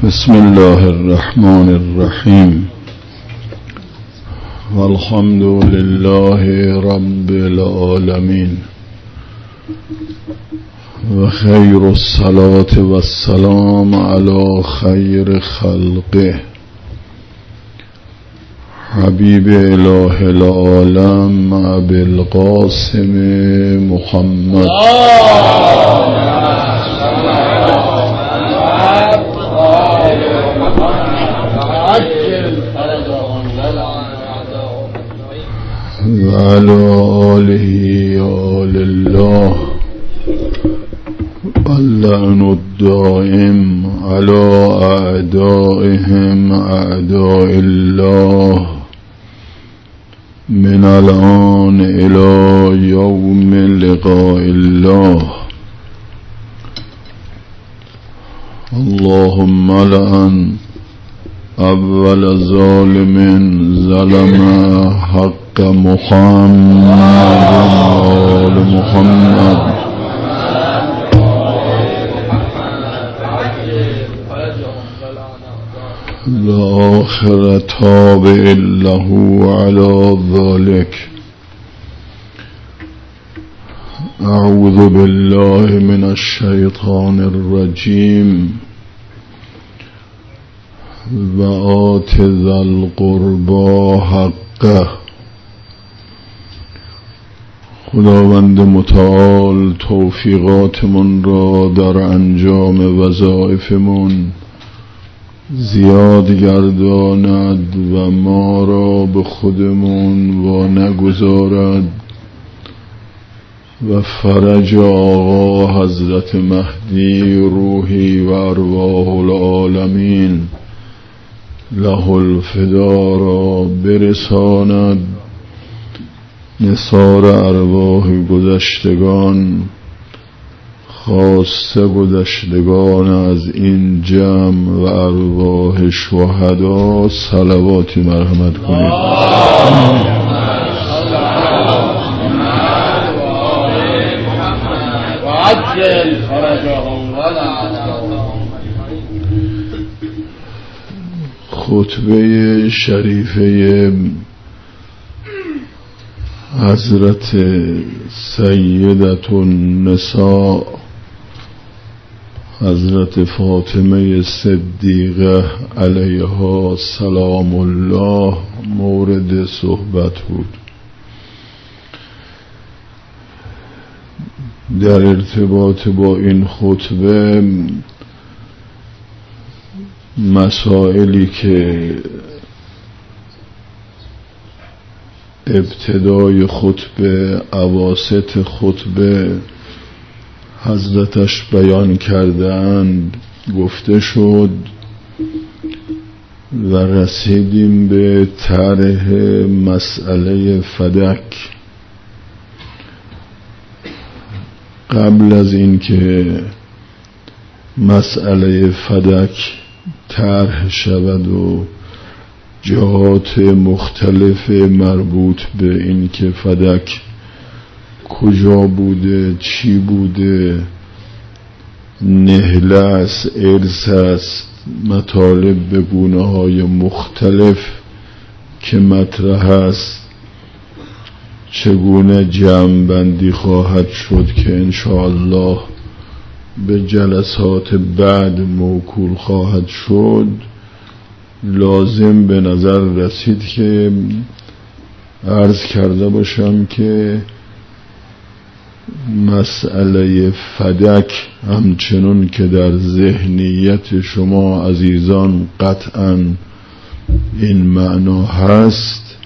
بسم الله الرحمن الرحیم والحمد لله رب العالمین و خیر الصلاة و السلام علی خیر خلقه حبیب اله العالم ابی القاسم محمد و علی آله آل الله اللعن الدائم علی اعدائهم اعداء الله من الان الى یوم لقاء الله. اللهم لعن اول ظالم ظلم حق محمد آل محمد الآخر تابع له على ذلك. أعوذ بالله من الشيطان الرجيم. وآت ذا القربى حقه. خداوند متعال توفیقاتمون را در انجام وظایفمون زیاد گرداند و ما را به خودمون و نگذارد و فرج آقا حضرت مهدی روحی و ارواح العالمین له الفدا را برساند. نثار ارواح گذشتگان خاصه گذشتگان از این جمع و ارواح شهدا صلواتی مرحمت کنید. خطبه شریفه حضرت سیدة النساء حضرت فاطمه صدیقه علیها سلام الله مورد صحبت بود. در ارتباط با این خطبه مسائلی که ابتدای خطبه اواسط خطبه حضرتش بیان کردند گفته شد و رسیدیم به طرح مسئله فدک. قبل از اینکه مسئله فدک طرح شود و جهات مختلف مربوط به این که فدک کجا بوده، چی بوده، نهله است، ارث است، مطالب به گونه های مختلف که مطرح است، چگونه جمع بندی خواهد شد که انشاءالله به جلسات بعد موکول خواهد شد. لازم به نظر رسید که عرض کرده باشم که مسئله فدک همچنون که در ذهنیت شما عزیزان قطعاً این معنا هست،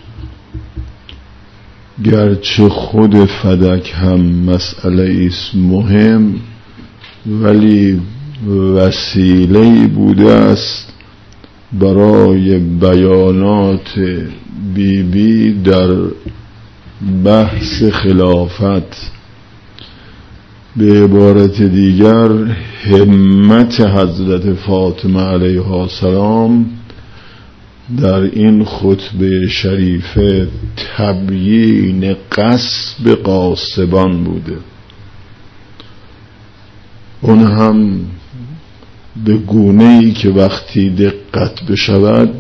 گرچه خود فدک هم مسئله است مهم، ولی وسیله‌ای بوده است برای بیانات بی در بحث خلافت. به عبارت دیگر همت حضرت فاطمه علیها السلام در این خطبه شریفه تبیین قصب قاصبان بوده. اون هم به گونه‌ای که وقتی دقت بشود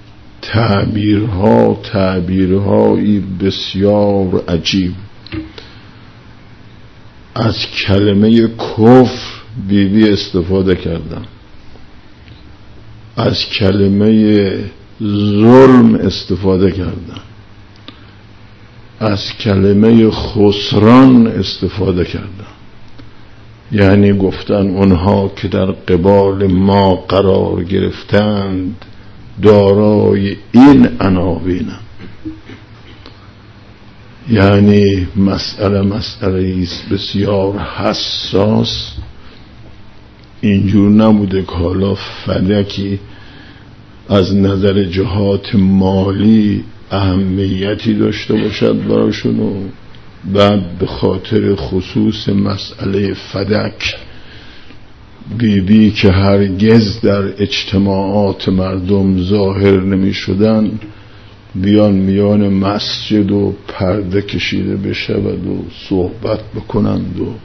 تعبیرهایی بسیار عجیب. از کلمه کفر بیبی استفاده کردن، از کلمه ظلم استفاده کردن، از کلمه خسران استفاده کردن. یعنی گفتن اونها که در قبال ما قرار گرفتند دارای این عناوینند. یعنی مسئله است بسیار حساس. اینجور نبوده که حالا فدکی از نظر جهات مالی اهمیتی داشته باشد براشون و بعد به خاطر خصوص مسئله فدک بیبی که هرگز در اجتماعات مردم ظاهر نمی شدن بیان میان مسجد و پرده کشیده بشود و صحبت بکنند و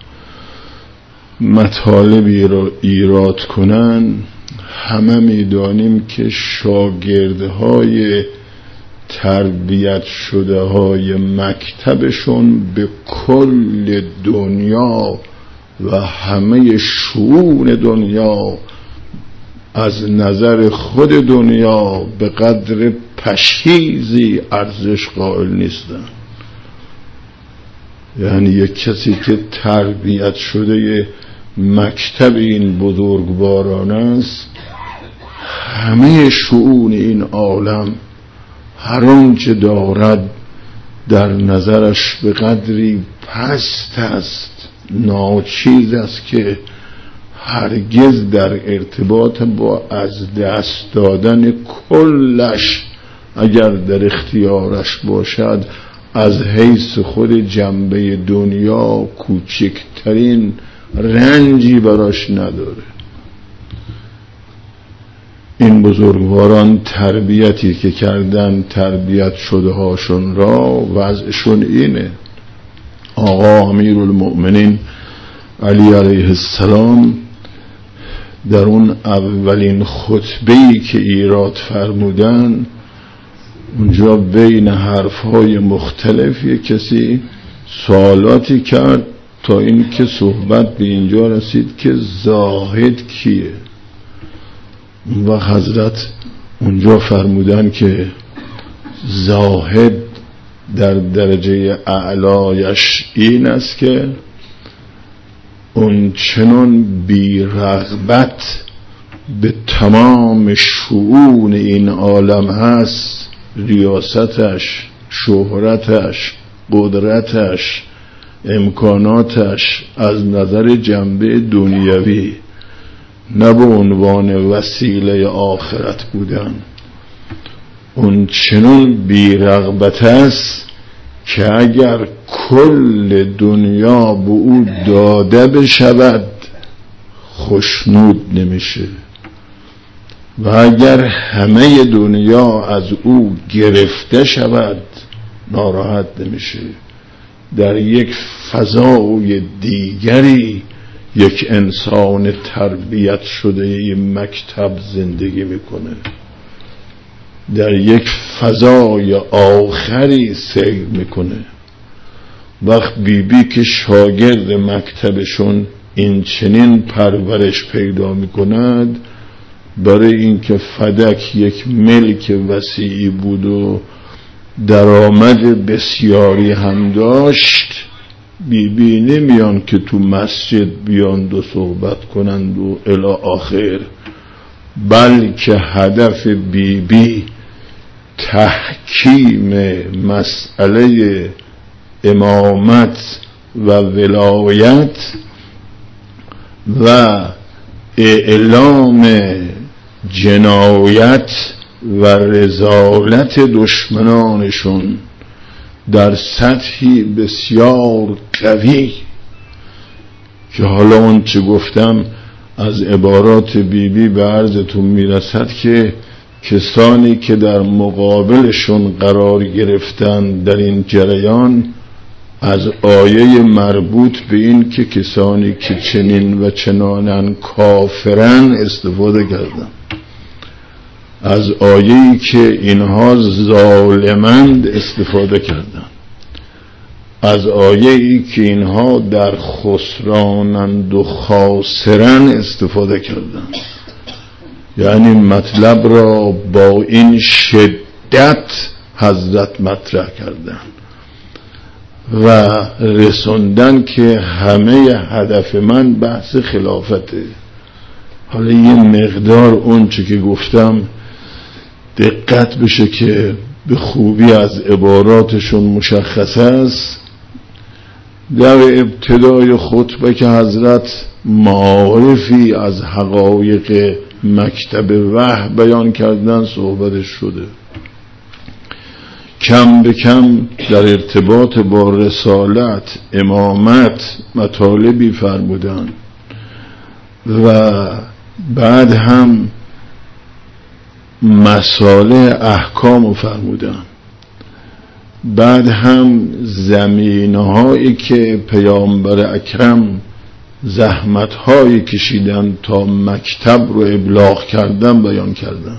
مطالبی را ایراد کنند. همه میدانیم که شاگردهای تربیت شده های مکتبشون به کل دنیا و همه شؤون دنیا از نظر خود دنیا به قدر پشیزی ارزش قائل نیستن. یعنی یک کسی که تربیت شده مکتب این بزرگواران است، همه شؤون این عالم هر آنچه دارد در نظرش به قدری پست است، ناچیز است که هرگز در ارتباط با از دست دادن کلش اگر در اختیارش باشد از حیث خود جنبه دنیا کوچکترین رنجی براش نداره. این بزرگواران تربیتی که کردن، تربیت شده هاشون را وضعشون اینه. آقا امیرالمؤمنین علی علیه السلام در اون اولین خطبه‌ای که ایراد فرمودن، اونجا بین حرفهای مختلف یک کسی سوالاتی کرد تا این که صحبت به اینجا رسید که زاهد کیه. و حضرت اونجا فرمودن که زاهد در درجه اعلایش این است که اون چنان بی رغبت به تمام شؤون این عالم هست، ریاستش، شهرتش، قدرتش، امکاناتش از نظر جنبه دنیوی، نه به عنوان وسیله آخرت بودن، اون چنان بی رغبت است که اگر کل دنیا به او داده بشود خوشنود نمیشه و اگر همه دنیا از او گرفته شود ناراحت نمیشه. در یک فضای دیگری یک انسان تربیت شده مکتب زندگی میکنه، در یک فضای آخری سیر میکنه. وقت بیبی که شاگرد مکتبشون این چنین پرورش پیدا میکند، برای اینکه فدک یک ملک وسیعی بود و درآمد بسیاری هم داشت، بیبی نمیان که تو مسجد بیاند و صحبت کنند و الی آخر، بلکه هدف بیبی تحکیم مسئله امامت و ولایت و اعلام جنایت و رذالت دشمنانشون در سطحی بسیار قوی که حالا اون چه گفتم از عبارات بیبی به عرضتون میرسد که کسانی که در مقابلشون قرار گرفتن در این جریان از آیه مربوط به این که کسانی که چنین و چنانن کافرن استفاده کردن، از آیه‌ای که اینها ظالمند استفاده کردن، از آیه‌ای که اینها در خسرانند و خاسرن استفاده کردن. یعنی مطلب را با این شدت حضرت مطرح کردن و رسوندن که همه هدف من بحث خلافته. حالا یه مقدار اون چه که گفتم دقت بشه که به خوبی از عباراتشون مشخص است. در ابتدای خطبه که حضرت معارفی از حقایق مکتب وحی بیان کردن صحبتش شده، کم به کم در ارتباط با رسالت، امامت مطالبی فرمودن و بعد هم مسائل احکام فرمودن، بعد هم زمینهایی که پیامبر اکرم زحمتهایی کشیدن تا مکتب رو ابلاغ کردن بیان کردن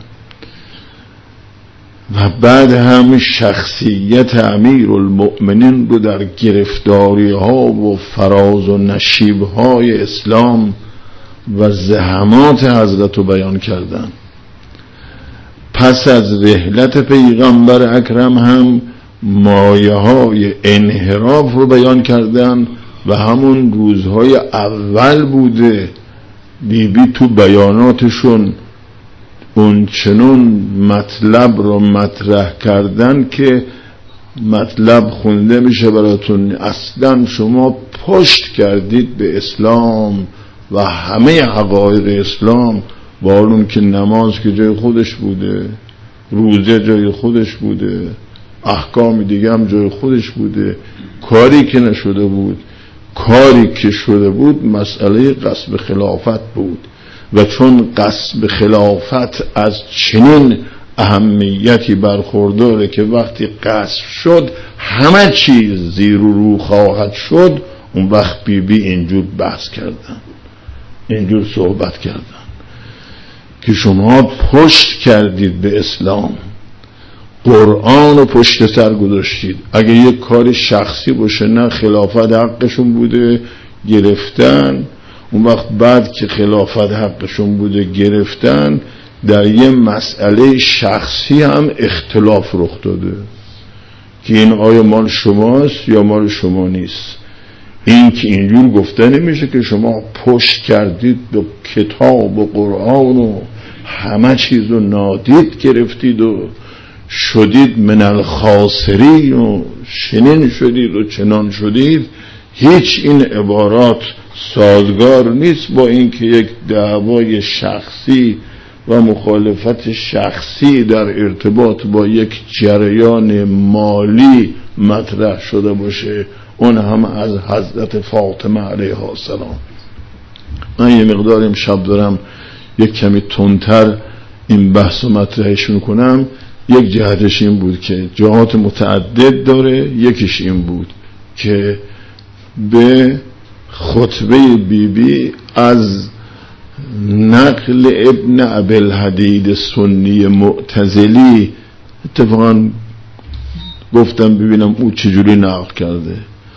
و بعد هم شخصیت امیرالمؤمنین رو در گرفتاری ها و فراز و نشیب های اسلام و زحمات حضرت رو بیان کردن. پس از رحلت پیغمبر اکرم هم مایه های انحراف رو بیان کردن و همون روزهای اول بوده بی تو بیاناتشون اون چنون مطلب رو مطرح کردن که مطلب خونده میشه براتون. اصلا شما پشت کردید به اسلام و همه حقایق اسلام، با اون که نماز که جای خودش بوده، روزه جای خودش بوده، احکام دیگه هم جای خودش بوده، کاری که نشده بود، کاری که شده بود مسئله غصب خلافت بود و چون غصب خلافت از چنین اهمیتی برخورداره که وقتی غصب شد همه چیز زیر و رو خواهد شد، اون وقت بی اینجور بحث کردن، اینجور صحبت کردن که شما پشت کردید به اسلام، قرآن رو پشت سر گذاشتید. اگه یک کار شخصی باشه نه خلافت حقشون بوده گرفتن، اون وقت بعد که خلافت حقشون بوده گرفتن در یه مسئله شخصی هم اختلاف رخ داده که این آیا مال شماست یا مال شما نیست. این که اینجور گفته نمیشه که شما پشت کردید به کتاب و قرآن و همه چیز رو نادید گرفتید و شدید من الخاسرین و چنین شدید و چنان شدید. هیچ این عبارات سازگار نیست با اینکه یک دعوای شخصی و مخالفت شخصی در ارتباط با یک جریان مالی مطرح شده باشه، اون هم از حضرت فاطمه علیها السلام. من یه مقدار امشب دارم یک کمی تندتر این بحث و مطرحشون کنم. یک جهتش این بود که جهات متعدد داره، یکیش این بود که به خطبه بیبی از نقل ابن ابوالحدید سنی معتزلی اتفاقا گفتم ببینم او چجوری نقل کرده.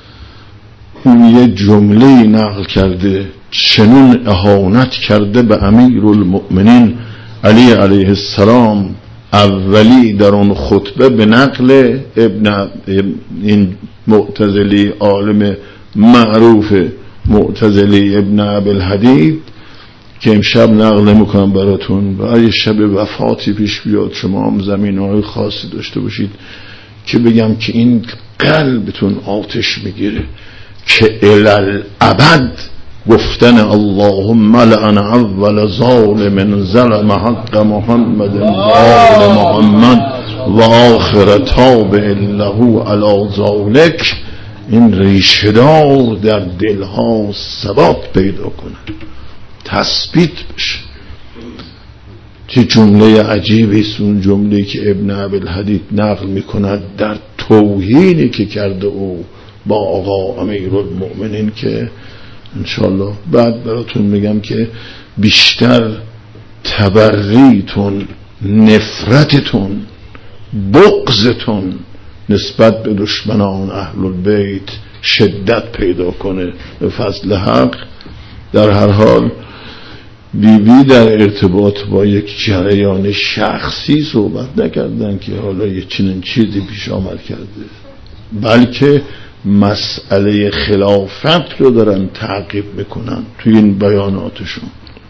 اون یه جمله نقل کرده چنون اهانت کرده به امیرالمؤمنین علی علیه السلام اولی در اون خطبه به نقل ابن این معتزلی عالم معروف معتزلی ابن ابوالحدید که امشب نقل نمیکنم براتون. و اگه شب وفاتی پیش بیاد شما هم زمینهای خاصی داشته باشید که بگم که این قلبتون آتش میگیره که الالعبد گفتن اللهم لعن اول ظالم ظلم حق محمد و آل محمد و آخر تابع له علی ذلک، این ریشه‌دار در دلها ثبات پیدا کنه، تثبیت بشه. چه جمله عجیبی است اون جمله که ابن ابوالحدید نقل میکند در توهینی که کرده او با آقا امیرالمؤمنین که انشالله بعد براتون میگم که بیشتر تبریتون، نفرتتون، بغضتون نسبت به دشمنان اهل البیت شدت پیدا کنه به فضل حق. در هر حال بیبی در ارتباط با یک جریان شخصی صحبت نکردن که حالا یه چنین چیزی پیش آمد کرده، بلکه مسئله خلافت رو دارن تعقیب میکنن توی این بیاناتشون.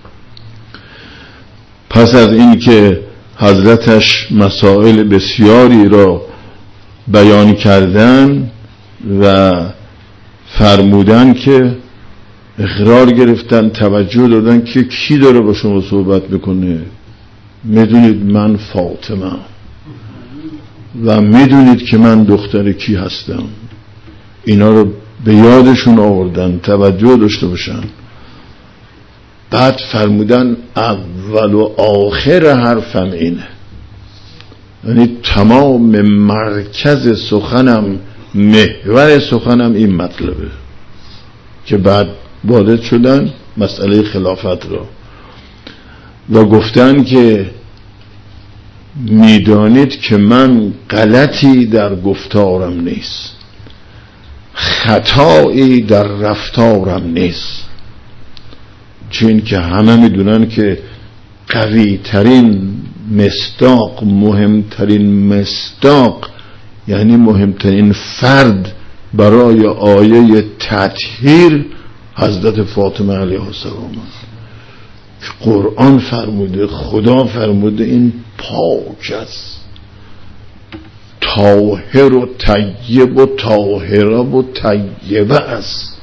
پس از این که حضرتش مسائل بسیاری را بیان کردن و فرمودن که اقرار گرفتن، توجه دادن که کی داره با شما صحبت میکنه. میدونید من فاطمه و میدونید که من دختر کی هستم. اینا رو به یادشون آوردن، توجه داشته باشن. بعد فرمودن اول و آخر حرفم اینه، یعنی تمام مرکز سخنم، محور سخنم این مطلبه که بعد وارد شدن مسئله خلافت را و گفتن که میدانید که من غلطی در گفتارم نیست، خطایی در رفتارم نیست، چون که همه میدونن که قوی ترین مصداق، مهمترین مصداق، یعنی مهمترین فرد برای آیه تطهیر حضرت فاطمه علیه السلام که قرآن فرموده، خدا فرموده این پاک است، طاهر و طیب و طاهره و طیبه است،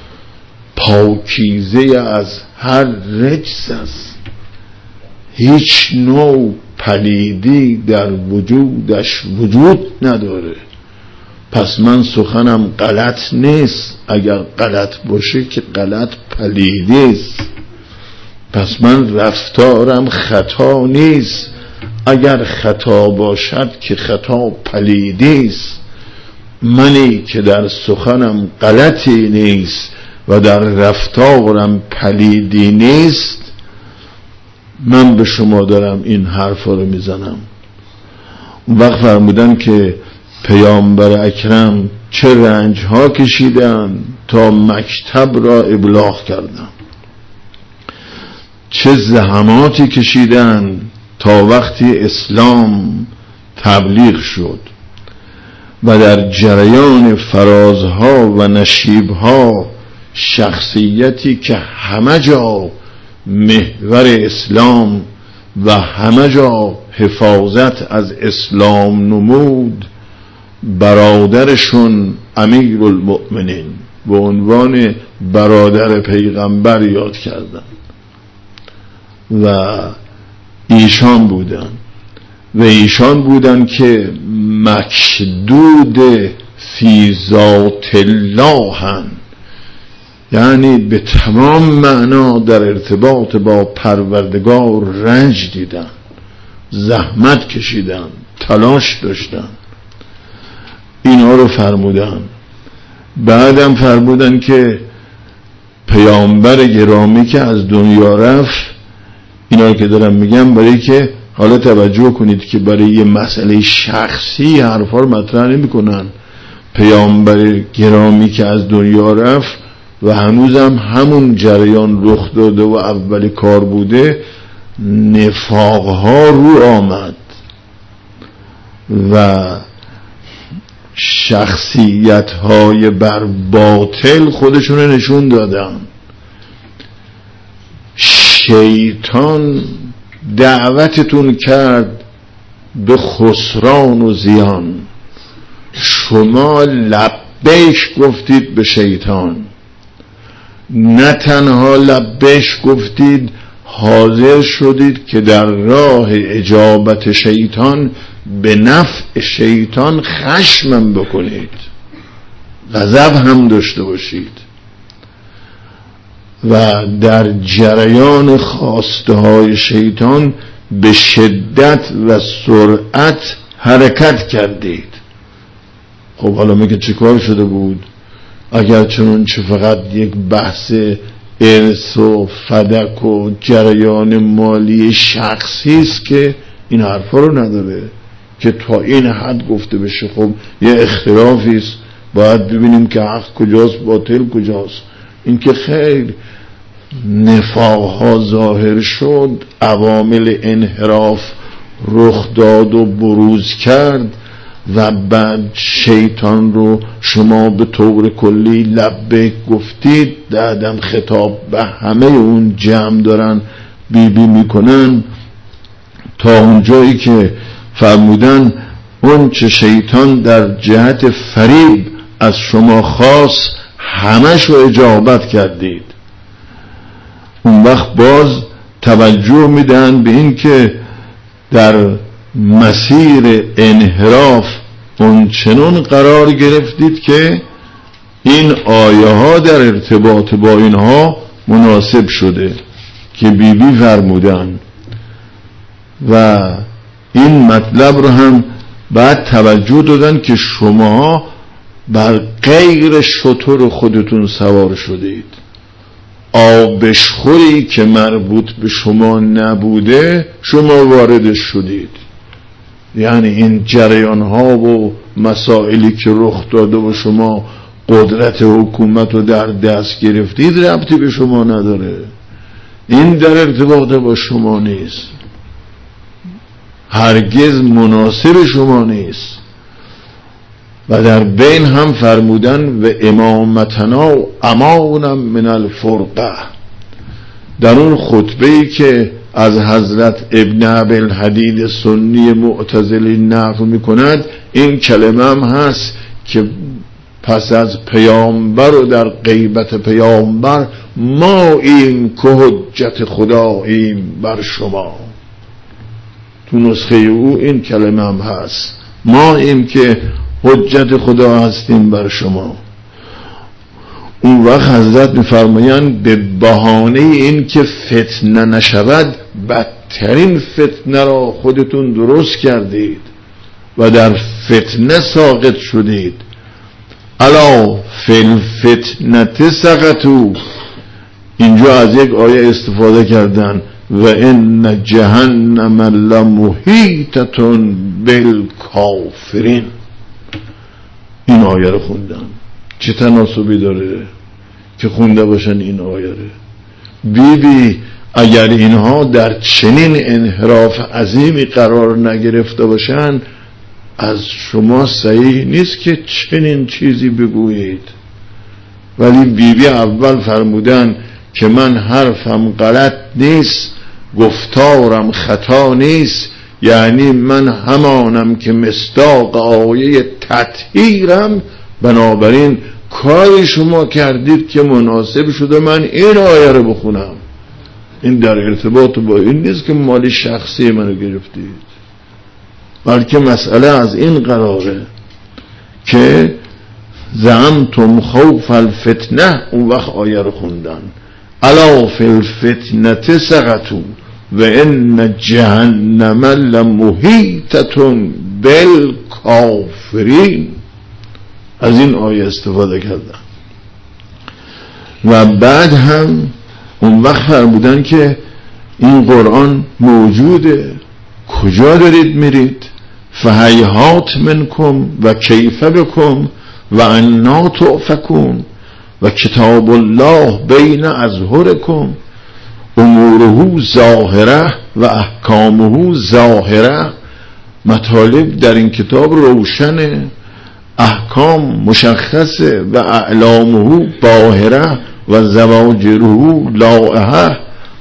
پاکیزه از هر رجس است، هیچ نوع پلیدی در وجودش وجود نداره. پس من سخنم غلط نیست، اگر غلط باشه که غلط پلیدی است. پس من رفتارم خطا نیست، اگر خطا باشد که خطا پلیدی است. منی که در سخنم غلطی نیست و در رفتارم پلیدی نیست، من به شما دارم این حرفا رو میزنم. اون وقت فرمودن که پیامبر اکرم چه رنج ها کشیدن تا مکتب را ابلاغ کردن، چه زحماتی کشیدن تا وقتی اسلام تبلیغ شد و در جریان فرازها و نشیبها شخصیتی که همه جا محور اسلام و همه جا حفاظت از اسلام نمود، برادرشون امیرالمؤمنین به عنوان برادر پیغمبر یاد کردن و ایشان بودن که مکدود فی ذات الله هن، یعنی به تمام معنا در ارتباط با پروردگار رنج دیدن، زحمت کشیدن، تلاش داشتن. اینا رو فرمودن. بعدم فرمودن که پیامبر گرامی که از دنیا رفت، اینا رو که دارم میگم برای که حالا توجه کنید که برای یه مسئله شخصی حرفا رو مطرح نمی کنن. پیامبر گرامی که از دنیا رفت و هنوزم همون جریان رخ داده و اول کار بوده، نفاقها رو آمد و شخصیت‌های بر باطل خودشون نشون دادن. شیطان دعوتتون کرد به خسران و زیان، شما لبیک گفتید به شیطان، نه تنها لبیک گفتید، حاضر شدید که در راه اجابت شیطان به نفع شیطان خشمم بکنید، غضب هم داشته باشید و در جریان خواسته های شیطان به شدت و سرعت حرکت کردید. خب حالا میگه چه کار شده بود؟ اگر چنانچه فقط یک بحث ارث و فدک و جریان مالی شخصی است که این حرفا رو نداره که تا این حد گفته بشه خب یه اختلافی است، باید ببینیم که حق کجاست باطل کجاست. این که خیلی نفاقها ظاهر شد، عوامل انحراف رخ داد و بروز کرد و بعد شیطان رو شما به طور کلی لبیک گفتید، بعدم خطاب به همه اون جمع دارن بیبی میکنن تا اون جایی که فرمودن اون چه شیطان در جهت فریب از شما خواست همش رو اجابت کردید. اون وقت باز توجه میدن به این که در مسیر انحراف اون چنون قرار گرفتید که این آیه ها در ارتباط با اینها مناسب شده که بیبی فرمودن و این مطلب رو هم بعد توجه دادن که شما بر غیر شتر خودتون سوار شدید، آبشخوری که مربوط به شما نبوده شما واردش شدید. یعنی این جریان ها و مسائلی که رخ داده و شما قدرت حکومت رو در دست گرفتید ربطی به شما نداره، این در ارتباط با شما نیست، هرگز مناسب شما نیست. و در بین هم فرمودن و امامتنا امانا من الفرقه. در اون خطبه‌ای که از حضرت ابن ابی‌الحدید سنی معتزلی نقل میکند این کلمه هم هست که پس از پیامبر و در غیبت پیامبر ما ایم که حجت خداییم بر شما. تو نسخه او این کلمه هم هست، ما ایم که حجت خدا هستیم بر شما. اون وقت حضرت میفرمایند به بهانه این که فتنه نشود بدترین فتنه را خودتون درست کردید و در فتنه ساقط شدید. الا فی الفتنه سقطوا. اینجا از یک آیه استفاده کردن و ان جهنم لمحیطة بالکافرین. این آیه رو خوندم، چه تناسبی داره که خونده باشن این آیه رو. بیبی اگر اینها در چنین انحراف عظیمی قرار نگرفته باشن از شما صحیح نیست که چنین چیزی بگویید. ولی بیبی اول فرمودن که من حرفم غلط نیست، گفتارم خطا نیست، یعنی من همانم که مصداق آیه تطهیرم، بنابراین کاری شما کردید که مناسب شده من این آیه رو بخونم. این در ارتباط با این نیست که مال شخصی منو گرفتید، بلکه مسئله از این قراره که زعمتم خوف الفتنه. اون وقت آیه رو خوندن الا فی الفتنه سقطوا و ان جهنم لمحیطة بالکافرین. از این آیه استفاده کردن و بعد هم اون وقت فرمودن که این قرآن موجوده، کجا دارید میرید؟ فهیهات منکم و کیف بکم و انا تؤفکون و کتاب الله بین اظهرکم اموره ظاهره و احکامه ظاهره. مطالب در این کتاب روشنه، احکام مشخصه و اعلامه باهره و زواجره لائحه.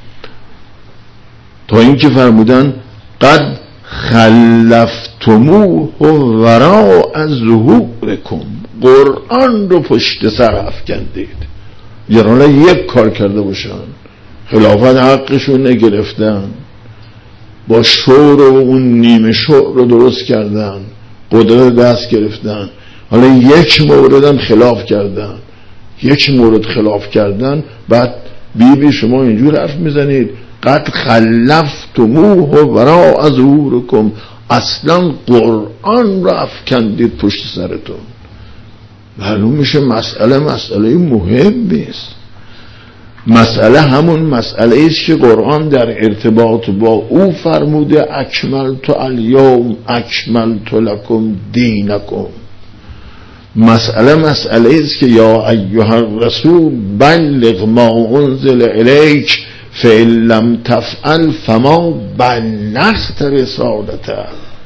تا اینکه فرمودن قد خلفتموه وراء ظهورکم، قرآن رو پشت سر افکندید. یعنی یک کار کرده باشن، خلافت حقشون نگرفتن، با شور و اون نیمه شور رو درست کردن، قدرت دست گرفتن، حالا یک مورد هم خلاف کردن، یک مورد خلاف کردن، بعد بیبی شما اینجور حرف میزنید قد خلفتموه وراء ظهورکم، اصلا قرآن رو افکندید پشت سرتون. معلوم میشه مسئله مهمی است. مسئله همون مسئله است که قرآن در ارتباط با او فرموده اکملت الیوم اکملت لکم دینکم. مسئله است که یا ایها الرسول بلغ ما انزل الیک فإن لم تفعل فما بلغت رسالته.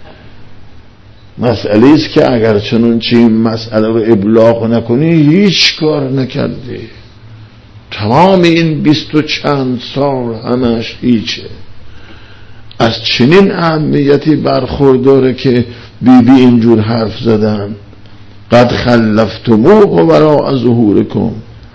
مسئله است که اگر چنانچه این مسئله رو ابلاغ نکنی هیچ کار نکردی. تمام این 20 و چند سال همش هیچه. از چنین اهمیتی برخورداره که بی اینجور حرف زدن قد خلفتموه وراء ظهورکم.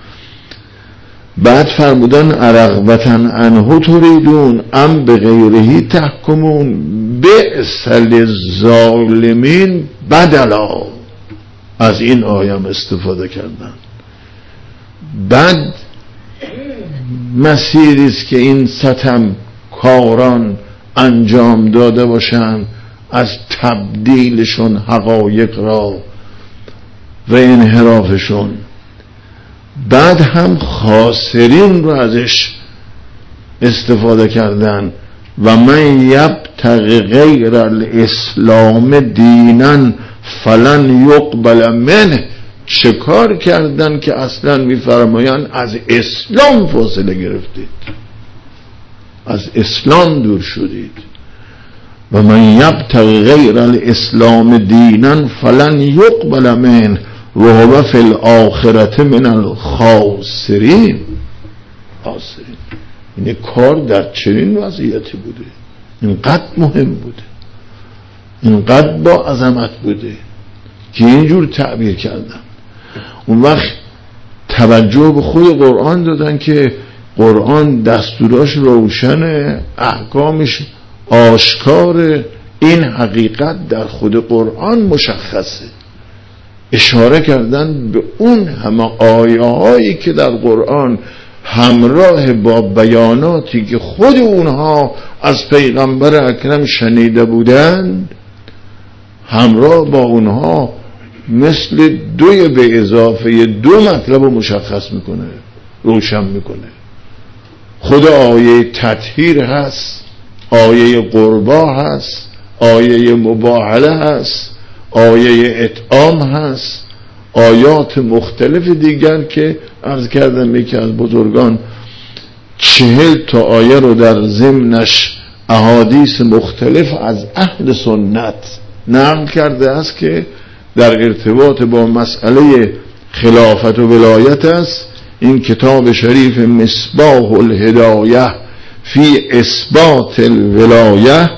بعد فرمودن ارغبتا عنه تریدون ام بغیره تحکمون بئس للظالمین بدلا. از این آیه استفاده کردن. بعد مسیری است که این ستم کاران انجام داده باشند از تبدیلشون حقایق را و انحرافشون. بعد هم خاسرین رو ازش استفاده کردن و من یبتغی غیر الاسلام دینا فلن یقبل منه. چه کار کردن که اصلا میفرمایند از اسلام فاصله گرفتید، از اسلام دور شدید. و من یبتغی غیر الاسلام دینا فلن یقبل منه و هو فی الاخرة من الخاسرین. این کار در چنین وضعیتی بوده، اینقدر مهم بوده، اینقدر با عظمت بوده که اینجور تعبیر کردن. اون وقت توجه به خود قرآن دادن که قرآن دستوراش روشن، احکامش آشکار، این حقیقت در خود قرآن مشخصه. اشاره کردن به اون همه آیه هایی که در قرآن همراه با بیاناتی که خود اونها از پیغمبر اکرم شنیده بودند، همراه با اونها مثل 2 به اضافه 2 مطلب رو مشخص میکنه، روشن میکنه. خود آیه تطهیر هست، آیه قربا هست، آیه مباهله هست، آیه اطعام هست، آیات مختلف دیگر که عرض کردم یکی از بزرگان 40 تا آیه رو در ضمنش احادیث مختلف از اهل سنت نقل کرده است که در ارتباط با مسئله خلافت و ولایت است. این کتاب شریف مصباح الهدایه فی اثبات الولایه،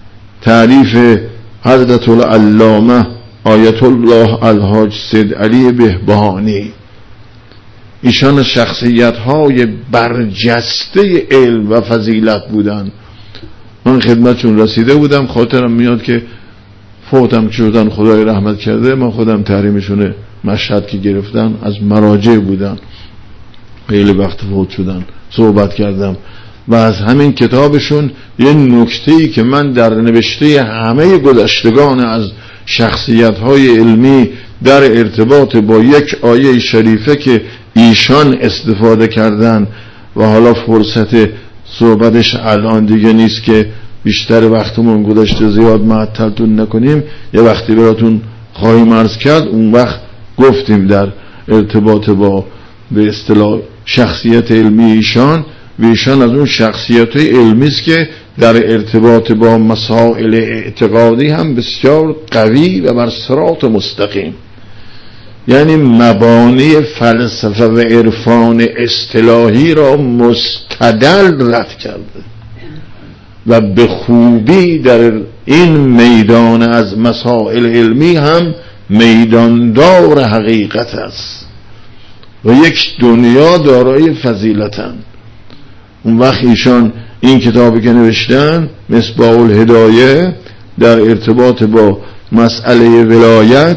تعریف حضرت العلامه آیت الله الحاج سید علی بهبهانی. ایشان شخصیت های برجسته علم و فضیلت بودن. من خدمتشون رسیده بودم، خاطرم میاد که فوتم شدن، خدای رحمت کرده. من خودم تحریمشونه مشهد که گرفتن از مراجع بودن، خیلی وقت فوت شدن، صحبت کردم و از همین کتابشون یه نکته‌ای که من در نوشته همه گذشتگان از شخصیت‌های علمی در ارتباط با یک آیه شریفه که ایشان استفاده کردن و حالا فرصت صحبتش الان دیگه نیست که بیشتر وقتمون گذشته زیاد معطلتون نکنیم، یه وقتی براتون خواهیم عرض کرد. اون وقت گفتیم در ارتباط با به اصطلاح شخصیت علمی ایشان، و ایشان از اون شخصیت علمی است که در ارتباط با مسائل اعتقادی هم بسیار قوی و بر صراط مستقیم، یعنی مبانی فلسفه و عرفان اصطلاحی را مستدل رد کرده و به خوبی در این میدان از مسائل علمی هم میداندار حقیقت است و یک دنیا دارای فضیلتن. اون وقت ایشان این کتابی که نوشتن مصباح الهدایه در ارتباط با مسئله ولایت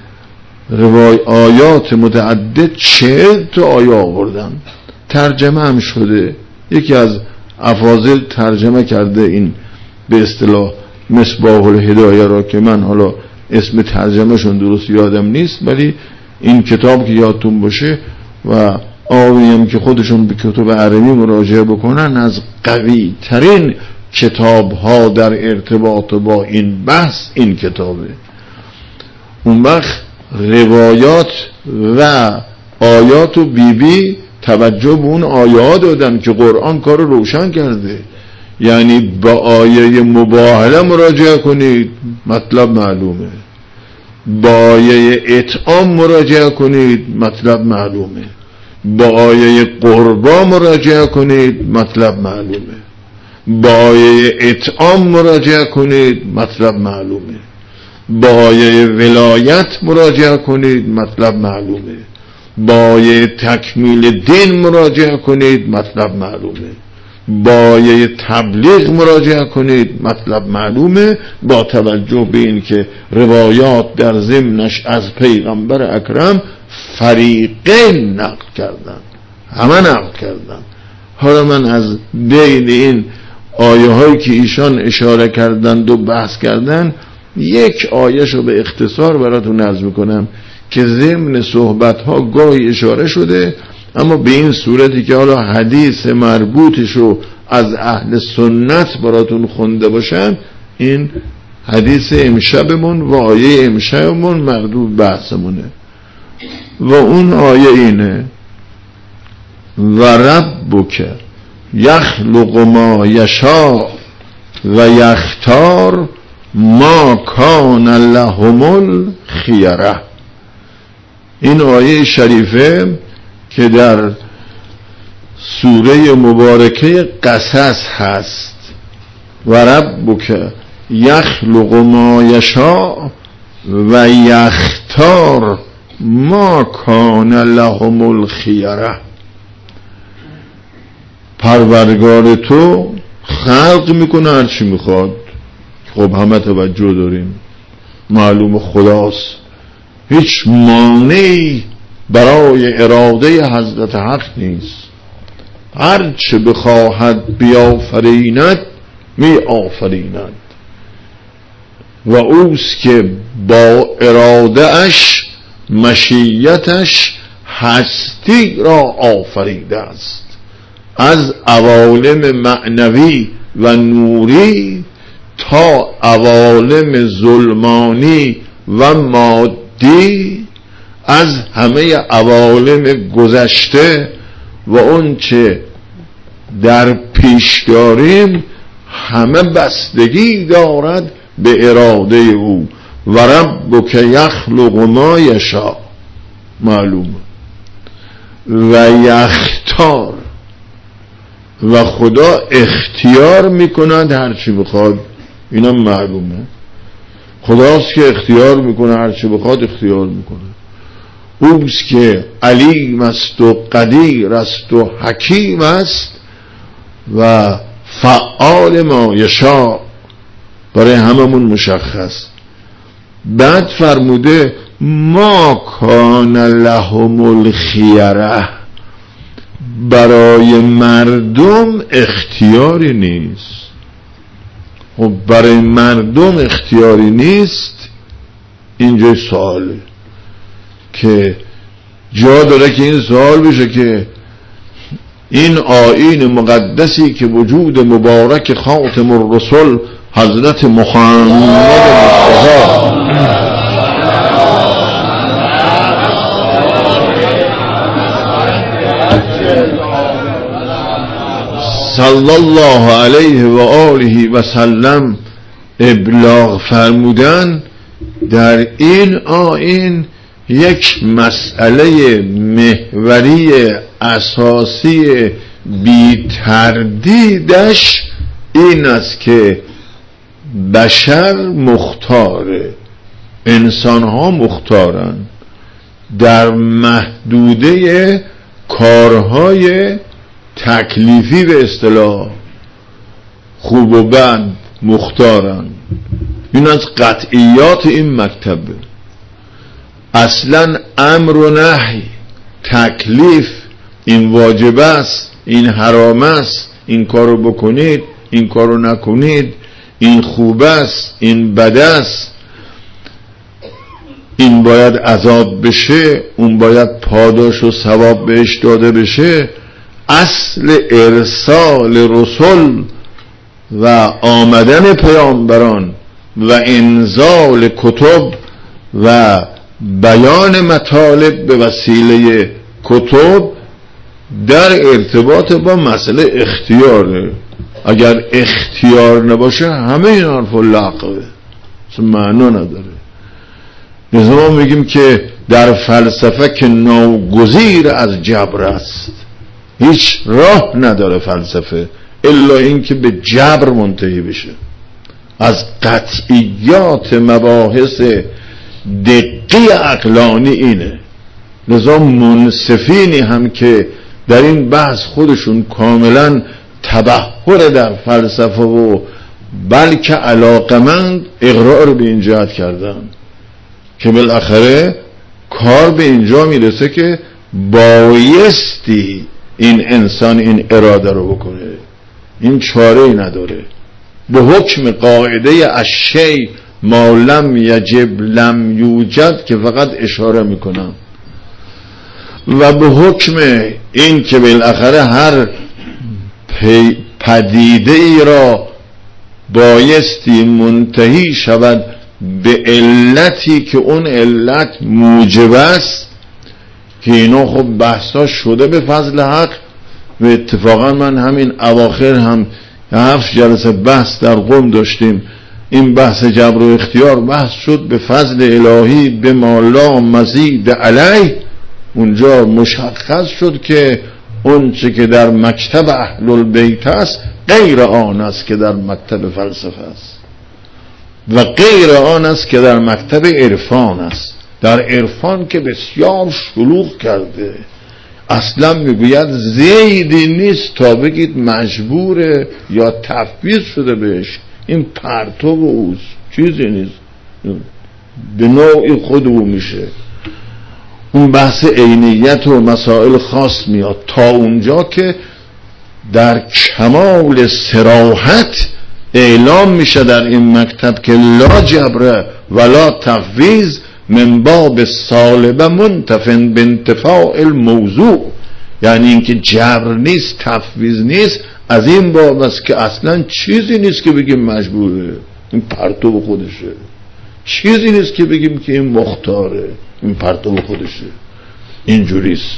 آیات متعدد 40 تا آیه آوردن، ترجمه هم شده. یکی از افاضل ترجمه کرده این به اصطلاح مصباح الهدایه را که من حالا اسم ترجمهشون درست یادم نیست، ولی این کتاب که یادتون باشه و آقایون که خودشون به کتب عربی مراجعه بکنن، از قوی ترین کتاب ها در ارتباط با این بحث این کتابه. اون وقت روایات و آیات و بیبی توجه به اون آیات دادن که قرآن کار روشن کرده. یعنی با آیه مباهله مراجعه کنید مطلب معلومه، با آیه اطعام مراجعه کنید مطلب معلومه، با آیه قربا مراجعه کنید مطلب معلومه، با آیه اطعام مراجعه کنید مطلب معلومه، با آیه ولایت مراجعه کنید مطلب معلومه، با آیه تکمیل دین مراجعه کنید مطلب معلومه، با آیه تبلیغ مراجعه کنید مطلب معلومه، با توجه به این که روایات در ضمنش از پیغمبر اکرم فریقین نقل کردن، همه نقل کردن. حالا من از بین این آیه هایی که ایشان اشاره کردند و بحث کردن یک آیه شو به اختصار براتون نقل میکنم که ضمن صحبت ها گاهی اشاره شده، اما به این صورتی که حالا حدیث مربوطشو از اهل سنت براتون خونده باشم. این حدیث امشبمون و آیه امشبمون مردود بحثمونه و اون آیه اینه: و ربک یخلق ما یشاء و یختار ما کان لهم الخیره. این آیه شریفه که در سوره مبارکه قصص هست، و ربک یخلق ما یشاء و یختار ما کان لهم الخیره. پروردگار تو خلق میکنه هر چی میخواد. خب همه توجه داریم، معلوم خداست، هیچ مانعی برای اراده حضرت حق نیست. هر چه بخواهد بیافریند می آفریند و اوست که با اراده اش مشیتش هستی را آفریده است. از عوالم معنوی و نوری تا عوالم ظلمانی و مادی، از همه عوالم گذشته و اون چه در پیش داریم همه بستگی دارد به اراده او. و ربک یخلق ما یشاء معلوم، و یختار، و خدا اختیار میکند هر چی بخواد. اینم معلومه، خداست که اختیار میکنه، هر چی بخواد اختیار میکنه. اوست که علیم است و قدیر است و حکیم است و فعال ما یشاء، برای هممون مشخص. بعد فرموده ما کان لهم الخیره، برای مردم اختیاری نیست. خب برای مردم اختیاری نیست، اینجا سواله که جا داره که این سوال بشه که این آیین مقدسی که وجود مبارک خاتم الرسل حضرت محمد مصطفی صلی الله علیه و آله و سلم ابلاغ فرمودن، در این آیین یک مسئله محوری اساسی بی تردیدش این است که بشر مختاره، انسان ها مختارن، در محدوده کارهای تکلیفی به اصطلاح خوب و بد مختارن. این از قطعیات این مکتبه. اصلا امر و نهی، تکلیف، این واجب است، این حرام است، این کارو بکنید، این کارو نکنید، این خوب است، این بد است، این باید عذاب بشه، اون باید پاداش و ثواب بهش داده بشه، اصل ارسال رسل و آمدن پیامبران و انزال کتب و بیان مطالب به وسیله کتب در ارتباط با مسئله اختیاره. اگر اختیار نباشه همه این حرف لغوه، معنا نداره. لذا ما میگیم که در فلسفه که ناگزیر از جبر است، هیچ راه نداره فلسفه الا این که به جبر منتهی بشه، از قطعیات مباحث دقیق عقلانی اینه. لذا منصفینی هم که در این بحث خودشون کاملا تبحر در فلسفه و بلکه علاقمند اقرار به این جهت کردن که بالاخره کار به اینجا میرسه که بایستی این انسان این اراده رو بکنه، این چاره ای نداره. به حکم قاعده الشیء ما لم یجب لم یوجد که فقط اشاره میکنم، و به حکم این که بالاخره هر پدیده ای را بایستی منتهی شود به علتی که اون علت موجب است، که اینا خب بحثا شده به فضل حق. و اتفاقا من همین اواخر هم 7 جلسه بحث در قم داشتیم، این بحث جبر و اختیار بحث شد به فضل الهی به ما لا مزید علیه. اونجا مشخص شد که اون چه که در مکتب اهل البیت است غیر آن است که در مکتب فلسفه است و غیر آن است که در مکتب عرفان است. در عرفان که بسیار شلوغ کرده، اصلا میگوید زیدی نیست تا بگید مجبوره یا تفویض شده بهش، این پرتو اوست، چیزی نیست، به نوعی خود او میشه. اون بحث عینیت و مسائل خاص میاد تا اونجا که در کمال صراحت اعلام میشه در این مکتب که لا جبر ولا تفویض من باب سالبه منتفن بانتفاع الموضوع، یعنی اینکه جبر نیست تفویض نیست، از این باب است که اصلا چیزی نیست که بگیم مجبوره، این پرتو خودشه، چیزی نیست که بگیم که این مختاره، این پرتو خودشه، اینجوریست.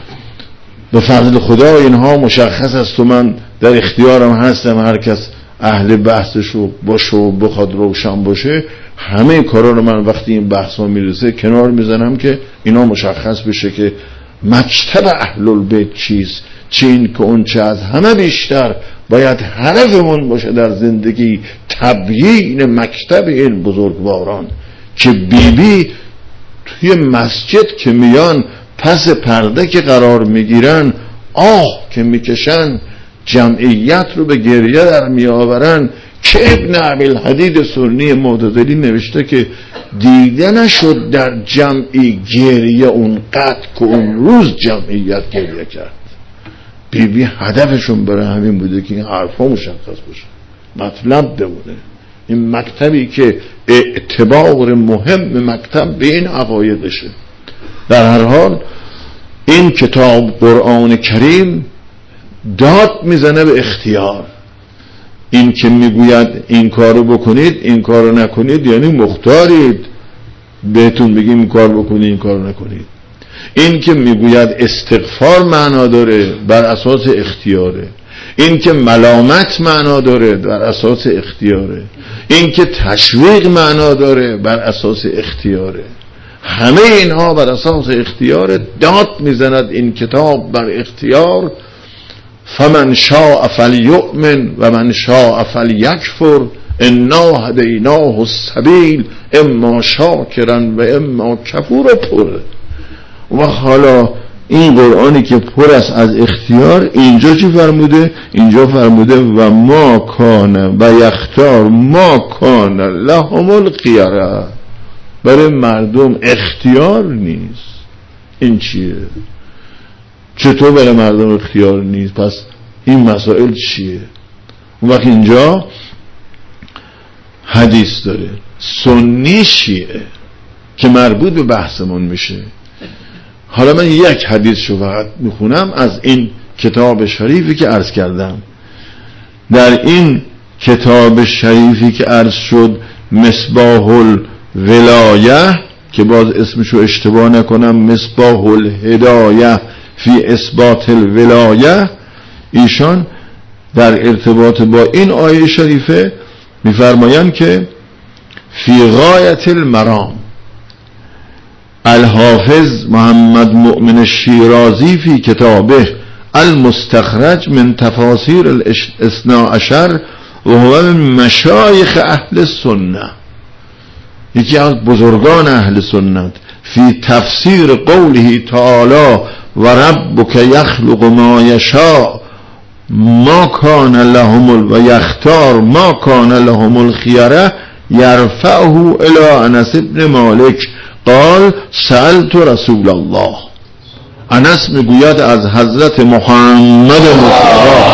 به فضل خدا اینها مشخص است و من در اختیارم هستم، هر کس اهل بحثشو باشه و بخواد روشن باشه، همه کارا رو من وقتی این بحث ها میرسه کنار میزنم که اینا مشخص بشه که مکتب اهل البیت چیست، چه این که اون چه از همه بیشتر باید هدفمون باشه در زندگی تبیین مکتب این بزرگواران که بیبی توی مسجد که میان پس پرده که قرار میگیرن آه که میکشن، جمعیت رو به گریه در میآورن، که ابن ابی‌الحدید سنی معتزلی نوشته که دیده نشد در جمعی گریه اونقدر که اون روز جمعیت گریه کرد. بیبی هدفشون برای همین بوده که این حرفا مشخص باشه، مطلب بمونه. این مکتبی که اعتبار مهم مکتب به این عقایدشه. در هر حال این کتاب قرآن کریم داد میزنه به اختیار. این که میگوید این کارو بکنید این کارو نکنید یعنی مختارید، بهتون بگیم این کار بکنید این کارو نکنید. این که میگوید استغفار معنا داره بر اساس اختیاره، این که ملامت معنا داره بر اساس اختیاره، این که تشویق معنا داره بر اساس اختیاره، همه اینها بر اساس اختیار داد میزند این کتاب بر اختیار. فمن شاء فلیؤمن و من شاء فلیکفر انا هدیناه السبیل اما شاکرا و اما کفورا. پر و حالا این قرآنی که پر است از اختیار، اینجا چی فرموده؟ اینجا فرموده و ما کان و یختار ما کان لهم الخیره، برای مردم اختیار نیست. این چیه؟ چطور برای مردم اختیار نیست؟ پس این مسائل چیه؟ اون وقت اینجا حدیث داره سنی شیعه که مربوط به بحثمون میشه. حالا من یک حدیث رو فقط میخونم از این کتاب شریفی که عرض کردم. در این کتاب شریفی که عرض شد، مصباح الولایه، که باز اسمشو اشتباه نکنم، مصباح الهدایه فی اثبات الولایه، ایشان در ارتباط با این آیه شریفه میفرمایند که فی غایت المرام الحافظ محمد مؤمن الشیرازی فی کتابه المستخرج من تفاسیر الاثنی عشر و هو من مشایخ اهل السنه، یکی از بزرگان اهل سنت، فی تفسیر قوله تعالی و ربک یخلق ما یشاء ما کان لهم و یختار ما کان لهم الخیره یرفعه الی انس ابن مالک قال سألت رسول الله. انس میگوید از حضرت محمد مصطفی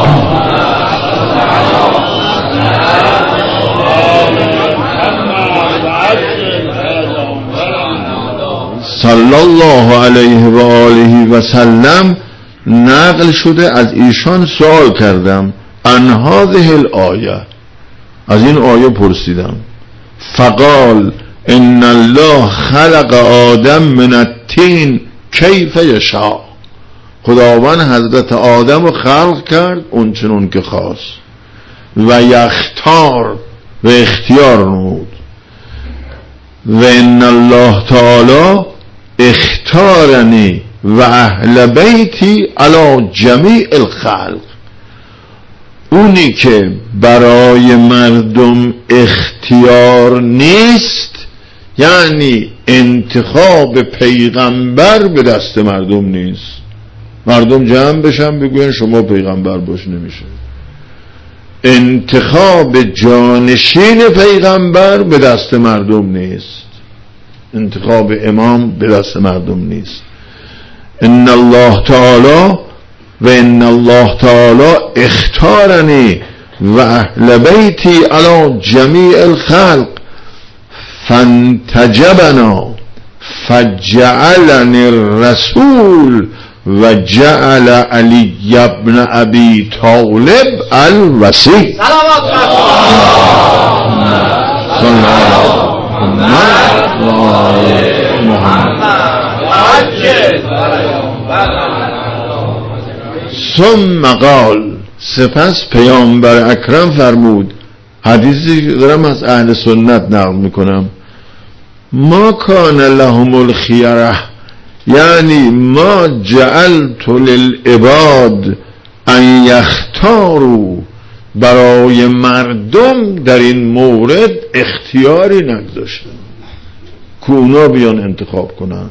صلی الله علیه و آله و سلم نقل شده، از ایشان سوال کردم عن هذه الآیه، از این آیه پرسیدم. فقال ان الله خلق آدم من الطین کیف یشاء، خداوند حضرت آدم رو خلق کرد اونچنون که خواست، و یختار و اختیار نمود، و ان الله تعالی اختارنی و اهل بیتی علی جمیع الخلق، اونی که برای مردم اختیار نیست، یعنی انتخاب پیغمبر به دست مردم نیست. مردم جمع بشن بگوین شما پیغمبر باش، نمیشه. انتخاب جانشین پیغمبر به دست مردم نیست، انتخاب امام به دست مردم نیست. ان الله تعالی و ان الله تعالی اختارنی و اهل بیتی علی جمیع الخلق فانتجبنا فجعلنی الرسول و جعل علی ابن ابی طالب الوصی. ثم قال، سپس پیامبر اکرم فرمود، حدیثی دارم از اهل سنت نقل میکنم، ما کان لهم الخیره، یعنی ما جعلت للعباد ان یختاروا، برای مردم در این مورد اختیاری نگذاشتم که اونا بیان انتخاب کنن،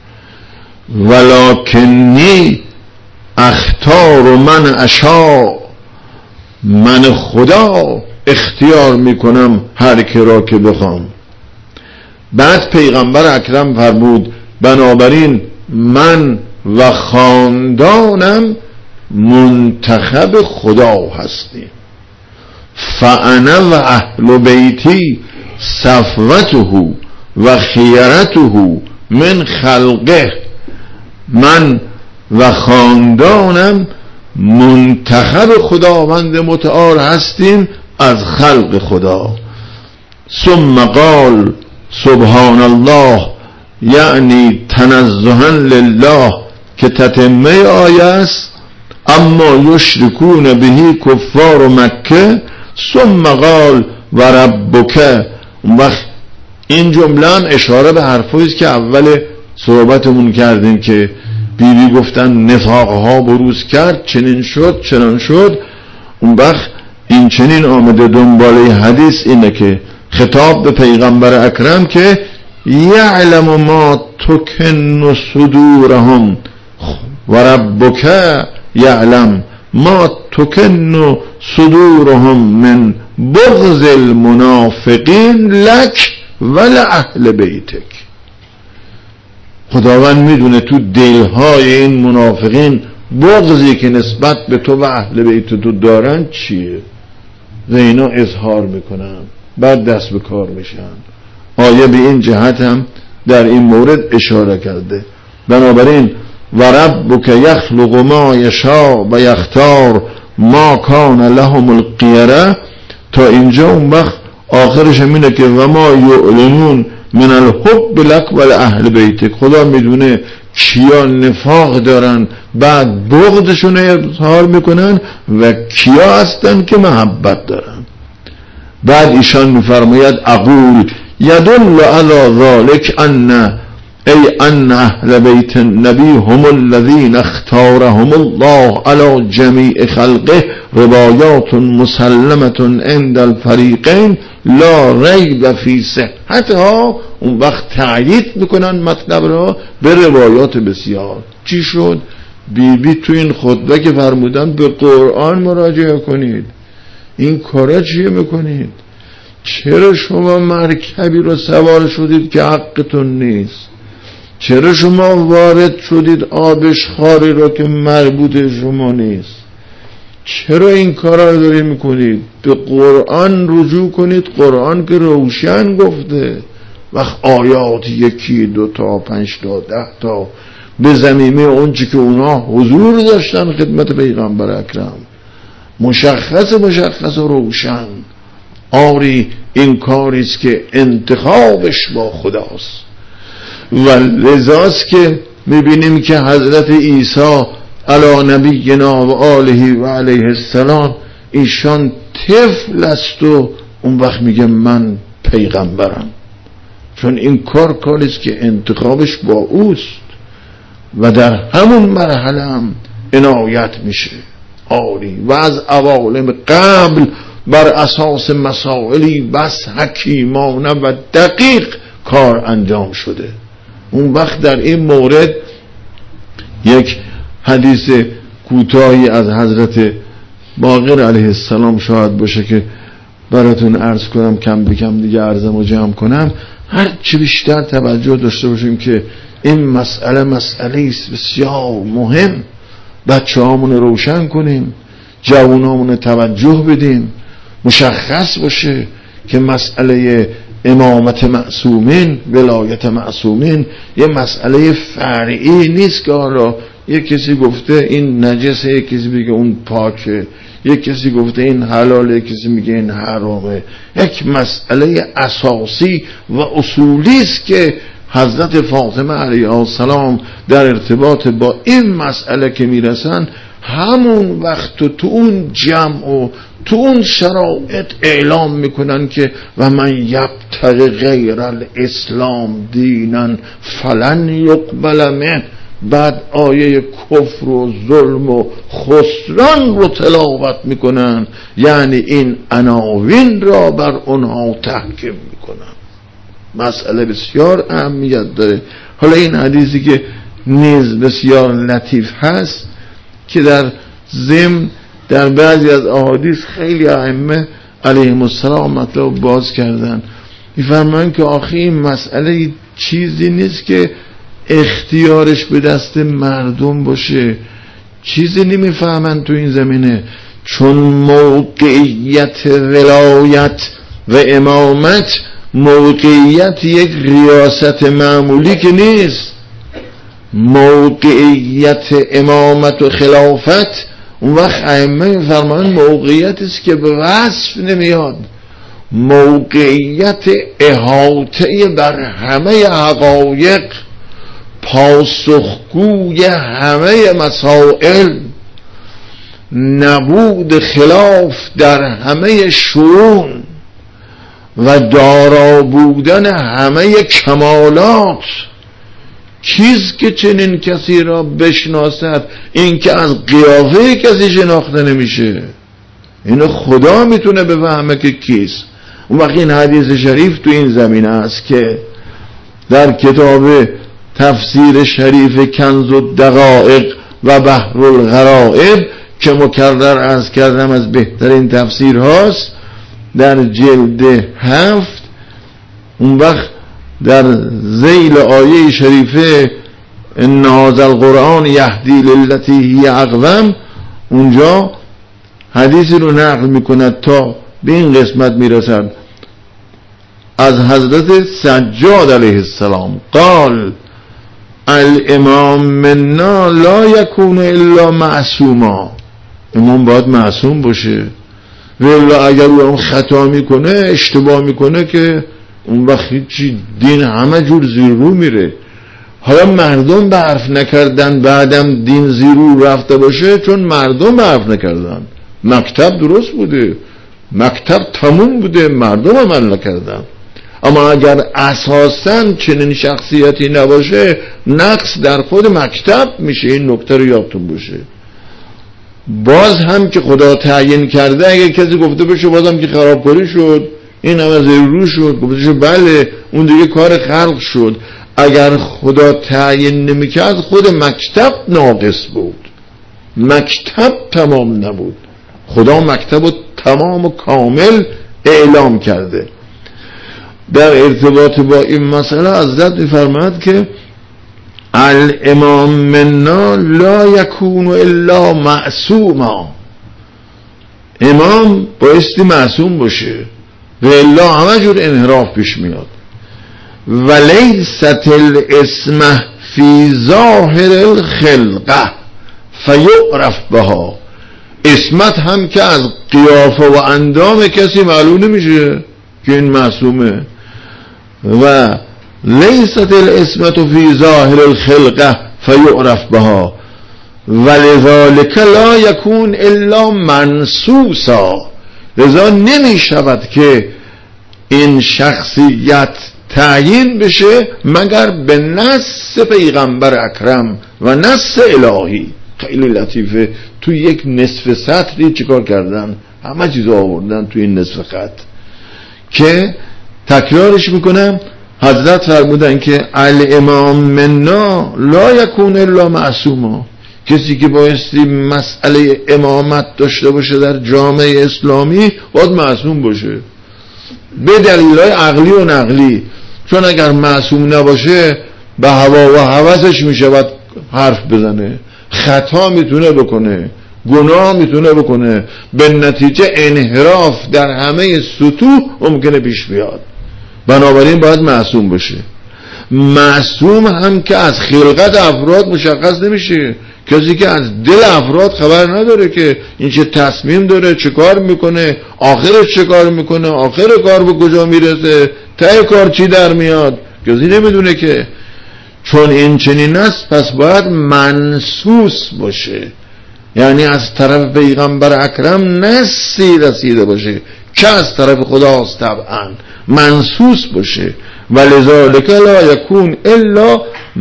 ولکنی اختار من اشاء، من خدا اختیار میکنم هر کی را که بخوام. بعد پیغمبر اکرم فرمود بنابراین من و خاندانم منتخب خدا هستیم، فانا و اهل بیتی صفوته و خیرته من خلقه، من و خاندانم منتخب خداوند متعال هستیم از خلق خدا. ثم قال سبحان الله، یعنی تنزها لله، که تتمه آیه است، اما یشرکون بهی کفار مکه. ثم قال و ربک، اون وقت این جمله هم اشاره به حرفایی است که اول صحبتمون کردیم که بیبی گفتن نفاقها بروز کرد، چنین شد چنان شد. اون وقت این چنین آمده دنباله حدیث اینه که خطاب به پیغمبر اکرم که یعلم ما تکن صدورهم و ربک یعلم ما تکن صدورهم من بغض المنافقین لک ولأهل بیتک. خداوند میدونه تو دلهای این منافقین بغضی که نسبت به تو و اهل بیت تو دارن چیه، و اینا اظهار میکنن، بعد دست به کار میشن. آیه به این جهت هم در این مورد اشاره کرده. بنابراین و ربک یخلق ما یشاء و یختار ما کان لهم الخیرة تا اینجا. اون وقت آخرش اینه که و ما یعلنون من الحب لک و لأهل بیتک، خدا میدونه کیا نفاق دارن بعد بغضشون اظهار میکنن و کیا هستن که محبت دارن. بعد ایشان میفرماید اقول یدل علی ذلک ان اهل بیت النبی هم الذین اختارهم الله علی جمیع خلقه روایات مسلمة عند الفریقین لا ریب فی صحتها. اون وقت تأیید میکنن مطلب را به روایات بسیار. چی شد؟ بیبی تو این خطبه که فرمودن به قرآن مراجعه کنید، این کارا چیه میکنید؟ چرا شما مرکبی رو سوار شدید که حقتون نیست؟ چرا شما وارد شدید آبشخواری رو که مربوط شما نیست؟ چرا این کارا رو دارید میکنید؟ به قرآن رجوع کنید، قرآن که روشن گفته. وقت آیات یکی 2 تا 5 تا 10 تا به زمینه اونچه که اونا حضور داشتن خدمت پیغمبر اکرم مشخص و روشن. آری این کاریست که انتخابش با خداست و لذاست که میبینیم که حضرت عیسی علی نبینا و آله و علیه السلام ایشان طفل است و اون وقت میگه من پیغمبرم، چون این کاریست که انتخابش با اوست و در همون مرحله هم عنایت میشه. آری و از عوالم قبل بر اساس مسائلی بس حکیمانه و دقیق کار انجام شده. اون وقت در این مورد یک حدیث کوتاهی از حضرت باقر علیه السلام شاید باشه که براتون عرض کنم، کم بکم دیگه عرضمو جمع کنم. هر چی بیشتر توجه داشته باشیم که این مسئله است بسیار مهم. بچه هامون روشن کنیم، جوانامون توجه بدیم، مشخص باشه که مسئله امامت معصومین، ولایت معصومین یه مسئله فرعی نیست که حالا یک کسی گفته این نجسه، یک کسی میگه اون پاکه، یک کسی گفته این حلاله، یک کسی میگه این حرامه. یک مسئله اساسی و اصولی است که حضرت فاطمه علیها السلام در ارتباط با این مسئله که میرسن همون وقت و تو اون جمع و تو اون شرایط اعلام میکنن که و من یبتغی غیر الاسلام دینا فلن یقبل منه. بعد آیه کفر و ظلم و خسران رو تلاوت میکنن، یعنی این عناوین را بر اونها تحکیم میکنن. مسئله بسیار اهمیت داره. حالا این حدیثی که نیز بسیار لطیف هست که در ضمن در بعضی از احادیث خیلی ائمه علیهم السلام مطلب باز کردن، میفرمایند که آخه این مسئله چیزی نیست که اختیارش به دست مردم باشه. چیزی نمیفهمن تو این زمینه، چون موقعیت ولایت و امامت موقعیت یک ریاست معمولی که نیست. موقعیت امامت و خلافت اون وقت ائمه میفرمایند موقعیتی است که به وصف نمیاد، موقعیت احاطه بر همه حقایق، پاسخگوی همه مسائل، نبود خلاف در همه شؤون و دارا بودن همه کمالات. چیز که چنین کسی را بشناسد، این که از قیافه کسی شناخته نمیشه، اینو خدا میتونه بفهمه که کیست. اون وقت این حدیث شریف تو این زمینه است که در کتاب تفسیر شریف کنز الدقایق و بحر الغرائب که مکرر عرض کردم از بهترین تفسیر هاست، در جلد 7 اون وقت در ذیل آیه شریفه ان هذا القرآن یهدی للتی هی اقوم، اونجا حدیثی رو نقل میکند تا به این قسمت میرسد از حضرت سجاد علیه السلام قال الامام منا لا یکون الا معصوما، امام باید معصوم باشه، ولی اگر او هم خطا میکنه اشتباه میکنه که اون وقت هیچی، دین همه جور زیر رو میره. حالا مردم به حرف نکردن بعدم دین زیر رو رفته باشه چون مردم به حرف نکردن. مکتب درست بوده، مکتب تموم بوده، مردم عمل نکردن. اما اگر اساساً چنین شخصیتی نباشه نقص در خود مکتب میشه. این نکته رو یادتون باشه. باز هم که خدا تعیین کرده، اگه کسی گفته بشه بازم که خرابکاری شد، این همه زیر رو شد، گفته بشه بله اون دیگه کار خلق شد. اگر خدا تعیین نمیکرد خود مکتب ناقص بود، مکتب تمام نبود. خدا مکتب رو تمام و کامل اعلام کرده. در ارتباط با این مسئله حضرت می‌فرماید که الامام منا لا یکون الا معصوما، امام بایستی معصوم باشه و الا همه جور انحراف پیش میاد. ولیست الاسم فی ظاهر الخلقه فیعرف بها، اسمت هم که از قیافه و اندام کسی معلوم نمیشه که این معصومه. و لیست الاسمت فی ظاهر الخلقه فیعرف بها ولذالک لا یکون الا منصوصا، لذا نمی شود که این شخصیت تعیین بشه مگر به نص پیغمبر اکرم و نص الهی. خیلی لطیفه، تو یک نصف سطری چیکار کردن؟ همه چیز آوردن تو این نصف خط که تکرارش میکنم. حضرت فرمودن که الامام منا لا یکون الا معصوما، کسی که بایستی مسئله امامت داشته باشه در جامعه اسلامی باید معصوم باشه به دلایل عقلی و نقلی. چون اگر معصوم نباشه به هوا و هوسش میشود حرف بزنه، خطا میتونه بکنه، گناه میتونه بکنه، به نتیجه انحراف در همه سطوح ممکنه پیش بیاد. بنابراین باید معصوم باشه. معصوم هم که از خلقت افراد مشخص نمیشه. کسی که از دل افراد خبر نداره که این چه تصمیم داره، چه کار میکنه، آخرش چه کار میکنه، آخر کار به کجا میرسه، ته کار چی در میاد، کسی نمیدونه که. چون این چنین است پس باید منصوص باشه، یعنی از طرف پیغمبر اکرم نصی رسیده باشه که از طرف خداست، طبعا منصوص باشه. ولذالک لا یکون الا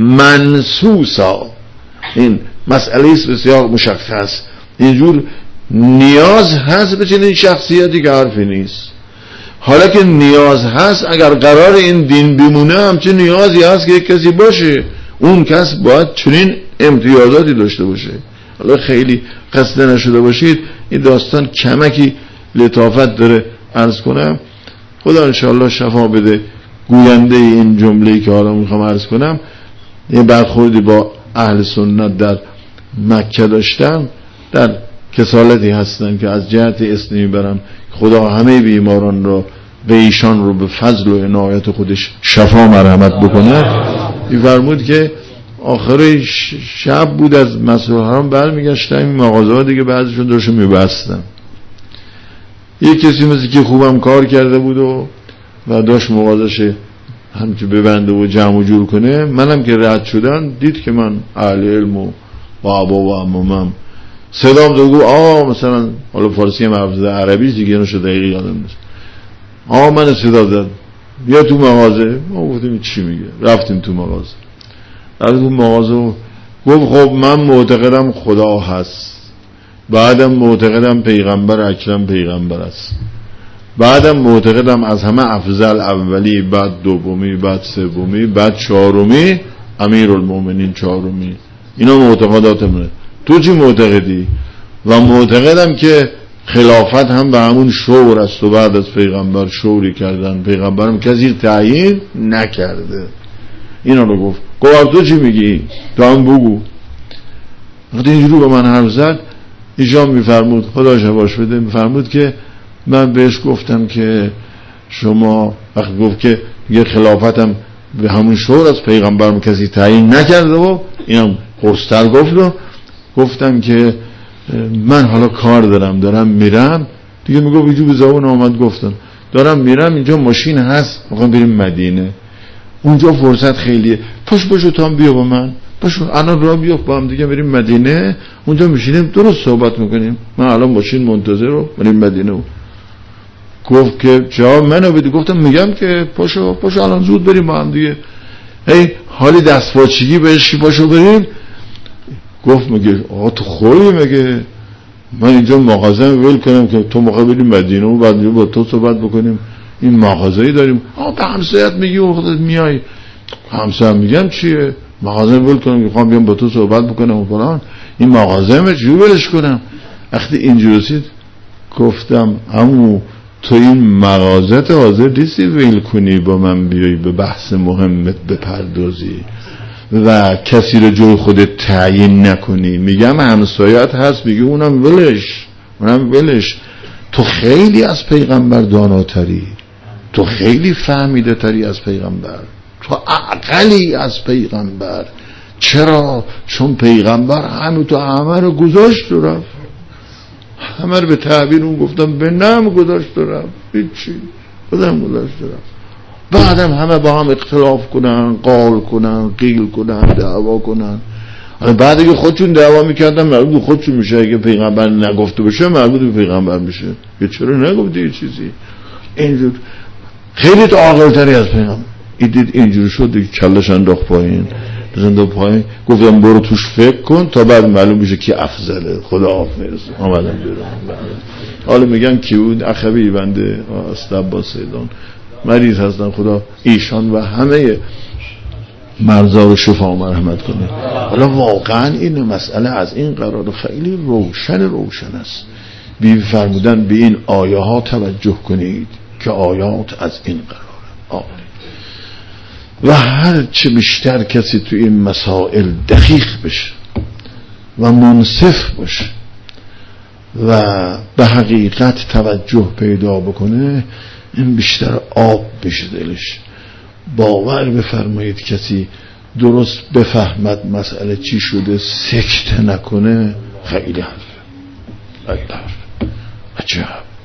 منصوصا. این مسئله است بسیار مشخص. اینجور نیاز هست به چنین شخصیتی که حرفی نیست. حالا که نیاز هست، اگر قرار این دین بمونه همچه نیازی هست که یک کسی باشه، اون کس باید چنین امتیازاتی داشته باشه. حالا خیلی خسته نشده باشید، این داستان کمکی لطافت داره عرض کنم. خدا انشاءالله شفا بده. گوینده این جمله‌ای که حالا میخوام عرض کنم یه برخوردی با اهل سنت در مکه داشتم، در کسالتی هستن که از جهت اسمی برم خدا همه بیماران رو به ایشان رو به فضل و عنایت خودش شفا مرحمت بکنه. این فرمود که آخر شب بود از مسجد الحرام برمیگشتم، این مغازه ها دیگه بعضیشون داشتم میبستم. یک کسی مثل که خوبم کار کرده بود و داشت مغازش همچه ببنده و جمع و جور کنه. منم که رد شدن دید که من اهل علم و بابا و عمومم، صدام دو گو آقا، مثلا حالا فارسی هم حرف زده، عربی دیگه نشده دقیقی یادم نیست، آقا من صدا زد بیا تو مغازه. ما گفتیم چی میگه؟ رفتیم تو مغازه و گفت خب من معتقدم خدا هست، بعدم معتقدم پیغمبر اکرم پیغمبر است، بعدم معتقدم از همه افضل اولی، بعد دومی، بعد سومی، بعد چهارمی امیرالمومنین چهارمی. اینا معتقدات منه. تو چی معتقدی؟ و معتقدم که خلافت هم به همون شور است و بعد از پیغمبر شوری کردن، پیغمبرم کسی تعیین نکرده. اینا رو گفت تو چی میگی؟ تو هم بگو. وقتی اینجوری با من حرف زد ایشان میفرمود خدا شفاش بده، میفرمود که من بهش گفتم که شما وقتی گفت که یه خلافتم به همون شور از پیغمبر کسی تعیین نکرده و اینم پستر گفت و گفتم که من حالا کار دارم میرم دیگه. میگو ویجو به زبان آمد گفتم دارم میرم اینجا ماشین هست میخوام بریم مدینه، اونجا فرصت خیلیه، پاشو تا هم بیا با من، پاشو الان راه بیفت با هم دیگه بریم مدینه، اونجا میشینیم درست صحبت میکنیم، من الان ماشین منتظر رو بریم مدینه. گفت که جواب منو بده. گفتم میگم که پاشو الان زود بریم با هم دیگه. حالی دستپاچگی بهش پاشو بریم. گفت مگه آقا تو خوری، مگه من اینجا مغازه ول کنم که تو موقع بریم مدینه و بعد با تو صحبت بکنیم؟ این مغازه‌ای داریم. به همسایت میگی و خودت میای. همسایه میگم چیه؟ مغازه ول کنم که میخوام بیام با تو صحبت بکنم و فلان. این مغازه من چجوری ولش کنم؟ وقتی اینجوری رسید گفتم عمو تو این مغازه حاضر نیستی ویل کنی با من بیایی به بحث مهمت بپردازی و کسی رو جای خودت تعیین نکنی. میگم همسایت هست، میگه اونم ولش. تو خیلی از پیغمبر داناتری، تو خیلی فهمیده تری از پیغمبر، تو عقلی از پیغمبر. چرا؟ چون پیغمبر همه رو گذاشت و رفت. همه رو به تعبیر اون گفتم به نم گذاشت و رفت، هیچی خودم گذاشت و رفت. بعدم همه با هم اختلاف کنن، قال کنن، قیل کنن، دعوا کنن. بعد اگه خودشون دعوا میکردن مربوط به خودشون میشه، اگه پیغمبر نگفته باشه مربوط به پیغمبر میشه. یه چرا نگفتی یه چیزی؟ اینجور خیلی تو عاقل‌تری از پیغمبر. دید اینجوری شد دیگه کلش انداخت پایین. گفتم برو توش فکر کن تا بعد معلوم بشه کی افضله. خداحافظ. آمدم بیرون. حالا میگن کی بود؟ اخوی بنده استعباس سیدان مریض هستن، خدا ایشان و همه مرضا رو شفا و مرحمت کنه. حالا واقعا این مسئله از این قرار خیلی روشن است. بی فرمودن به این آیه ها توجه کنید که آیات از این قراره. و هر چه بیشتر کسی تو این مسائل دقیق بشه و منصف باشه و به حقیقت توجه پیدا بکنه، این بیشتر آب بشه دلش. باور بفرمایید کسی درست بفهمد مسئله چی شده سکته نکنه، خیلی حرف. عجب.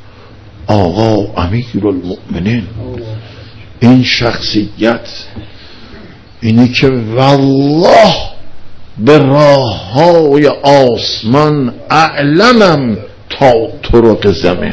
آقا امیرالمؤمنین این شخصیت اینه که والله به راه های آسمان اعلمم تا طرق زمین.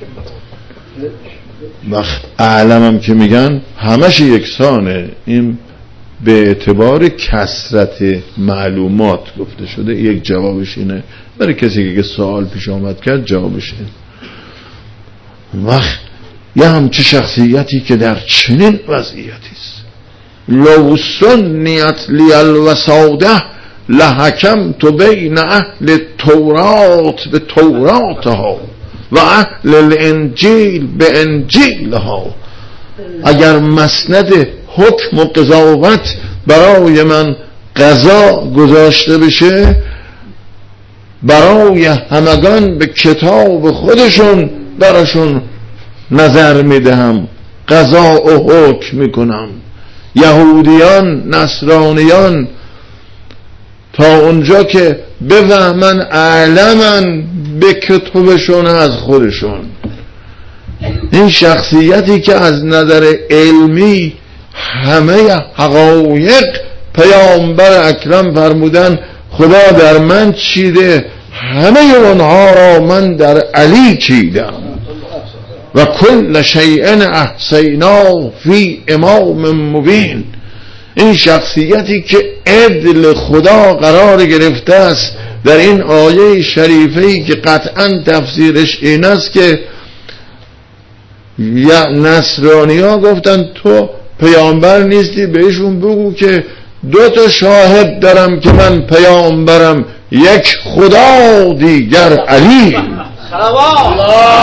وقت اعلمم که میگن همش یکسانه، این به اعتبار کثرت معلومات گفته شده. یک جوابش اینه برای کسی که سوال پیش آمد کرد جوابش اینه. وقت یه همچه شخصیتی که در چنین وضعیتیست لو سنیت لی الوساده لحکمت بین اهل تورات به توراتها و اهل الانجیل به انجیلها. اگر مسند حکم و قضاوت برای من قضا گذاشته بشه، برای همگان به کتاب خودشون براشون نظر میدهم، قضا و حکم میکنم. یهودیان، نصرانیان تا اونجا که بفهمن اعلمن به کتبشون از خودشون. این شخصیتی که از نظر علمی همه حقایق پیامبر اکرم فرمودن خدا در من چیده، همه اونها را من در علی چیدم و کل شیء احصیناه فی امام مبین. این شخصیتی که عدل خدا قرار گرفته است در این آیه شریفه‌ای که قطعا تفسیرش این است که یا نصرانی ها گفتن تو پیامبر نیستی، بهشون بگو که 2 شاهد دارم که من پیامبرم، یک خدا دیگر علی. اللهم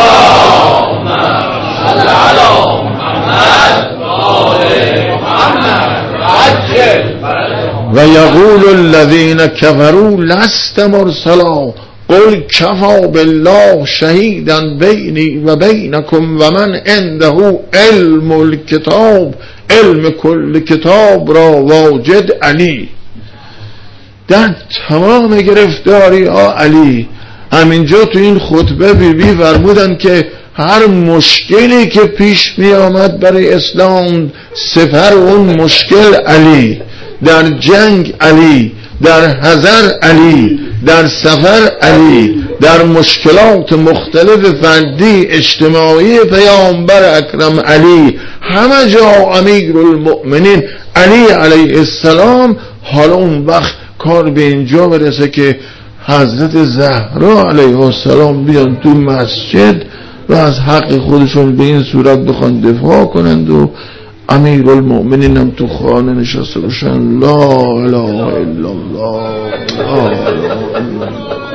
صل علی محمد و آل محمد و یقول الذین کفروا لست مرسلا قل کفا بالله شهیدا بینی و بینکم و من عنده علم الکتاب علم کل کتاب را واجد علی. در تمام گرفتاری ها علی. همینجا تو این خطبه بی فرمودن که هر مشکلی که پیش می آمد برای اسلام سپر اون مشکل علی، در جنگ علی، در حضر علی، در سفر علی، در مشکلات مختلف فردی اجتماعی پیامبر اکرم علی، همه جا امیرالمؤمنین علی علیه السلام. حالا اون وقت کار به اینجا برسه که حضرت زهرا علیه السلام بیان تو مسجد و از حق خودشون به این صورت بخوان دفاع کنند و امیرالمؤمنین هم تو خانه نشسته باشن لا اله الا الله لا اله الا الله.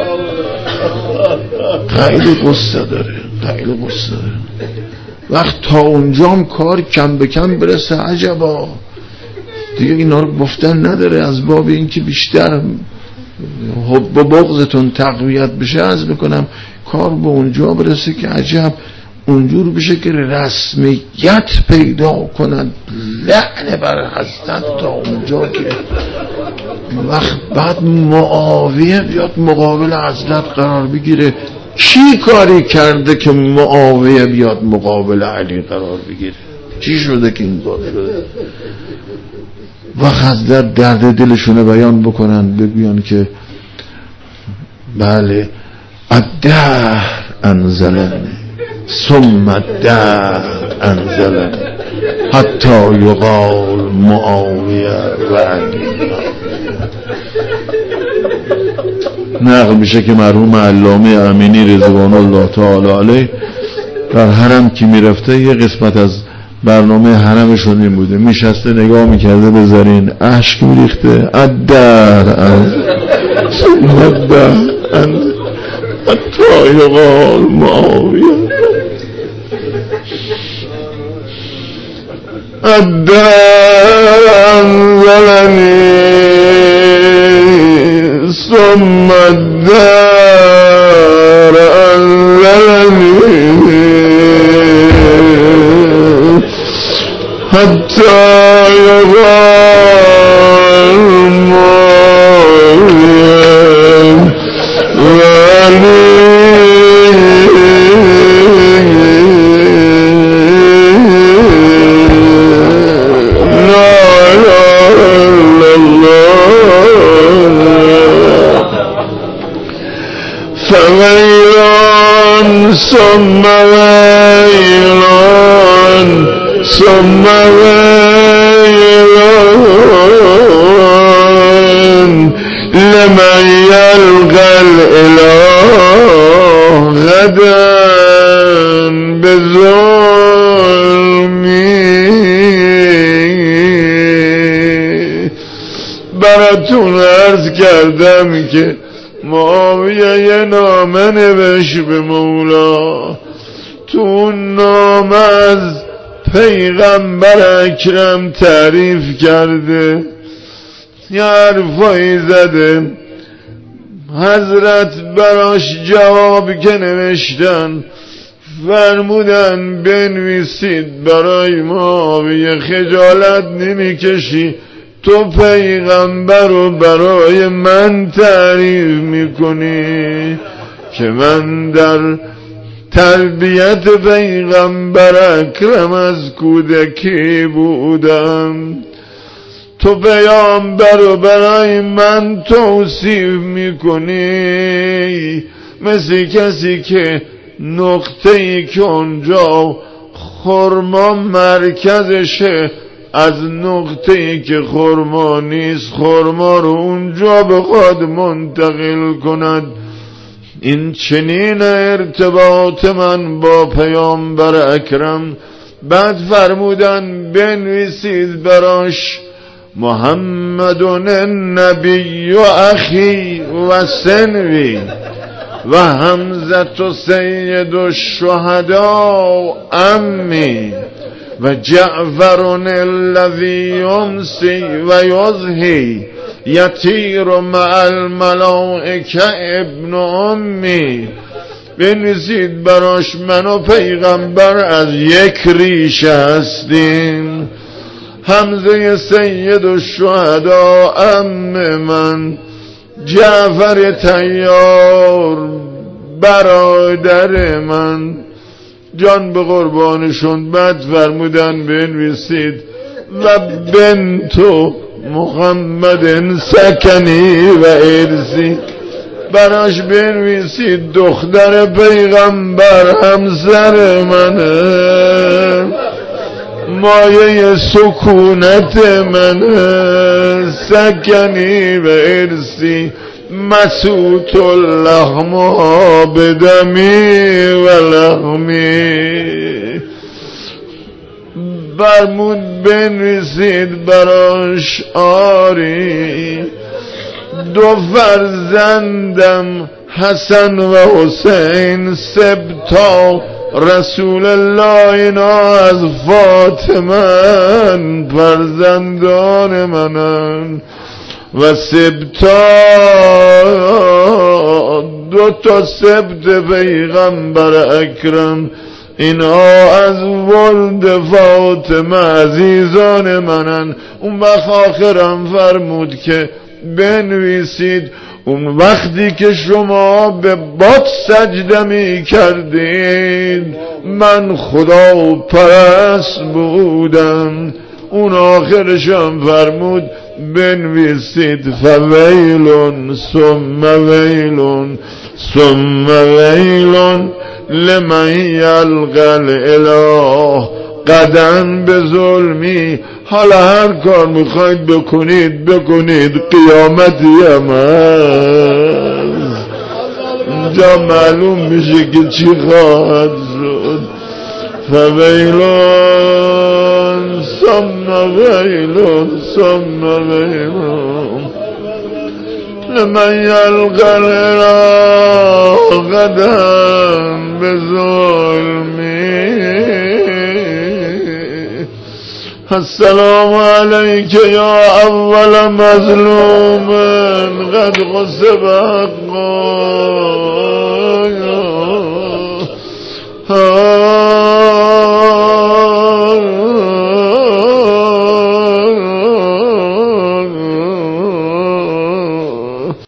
خیلی قصه داره، خیلی قصه داره. وقت تا اونجام کار کم به کم برسه عجبا دیگه اینا رو گفتن نداره، از باب این که بیشتر حب و بغضتون تقویت بشه از بکنم کار به اونجا برسه که عجب اونجور بشه که رسمیت پیدا کنند. لعنه بر حضرت تا اونجا که وقت بعد معاویه بیاد مقابل حضرت قرار بگیره. چی کاری کرده که معاویه بیاد مقابل علی قرار بگیره؟ چی شده که این کار شده؟ و حضرت درد دلشونه بیان بکنن، بگوین که بله الدهر انزلنی ثم الدهر انزلنی حتی یقال معاویه و علی. نقل میشه که مرحوم علامه امینی رضوان الله تعالی علیه در حرم که میرفته یه قسمت از برنامه حرمشون این بوده، میشسته نگاه میکرده به زرین، اشک میریخته الدهر ثم الدهر حتی یقال معاویه الدهر انزلنی ثم الدهر انزلنی حتی یقال معاویه و علی. فویلان ثم ویلان ثم ویلان لمن یلقى الاله غدا بظلمی. براتون عرض کردم که معاویه یه نامه نوشت به مولا، تو اون نامه از پیغمبر اکرم تعریف کرده، یه حرفایی زده. حضرت براش جواب که نوشتن فرمودن بنویسید برای معاویه خجالت نمیکشی تو پیغمبر رو برای من تعریف میکنی که من در تربیت پیغمبر اکرم از کودکی بودم. تو پیغمبر رو برای من توصیف میکنی مثل کسی که نقطه‌ای که اونجا خرما مرکزشه از نقطه‌ای که خرما نیست خرما رو اونجا بخواد منتقل کند. این چنین ارتباط من با پیامبر اکرم. بعد فرمودن بنویسید براش محمد النبی و اخی و سنوی و حمزه سید الشهداء امی و جعفر الذی یمسی و یضحی یطیر مع الملائکه ابن امی، بنویسید براش من و پیغمبر از یک ریشه هستیم. حمزه سید الشهدا عم من، جعفر طیار برادر من، جان به قربانشون. بعد فرمودن بنویسید و بنتو محمد سکنی و ارسی، براش بنویسید دختر پیغمبر همسر منه، مایه سکونت منه، سکنی و ارسی مسوط اللحم بدمی و لحمی. برمود بنویسید براش آری دو فرزندم حسن و حسین سبتا رسول الله، اینا از فاطمه فرزندان منن و سبتا دو تا سبت پیغمبر اکرم، اینا از ولد فاطمه عزیزان منن. اون وقت آخرم فرمود که بنویسید اون وقتی که شما به بت سجده می کردید من خدا پرست بودم. اون آخرشم فرمود بنویسید فویلون ثم ویلون ثم ویلون لمن یلقی الاله قدم به ظلمی. حالا هر کار میخواید بکنید قیامتی هم هست، اینجا معلوم میشه که چی خواهد شد. فویلون ثم ویلون ثم ویلون لمن یلقی الاله قدم به ظلمی. السلام علیک یا اول مظلوم قد غصب حقا.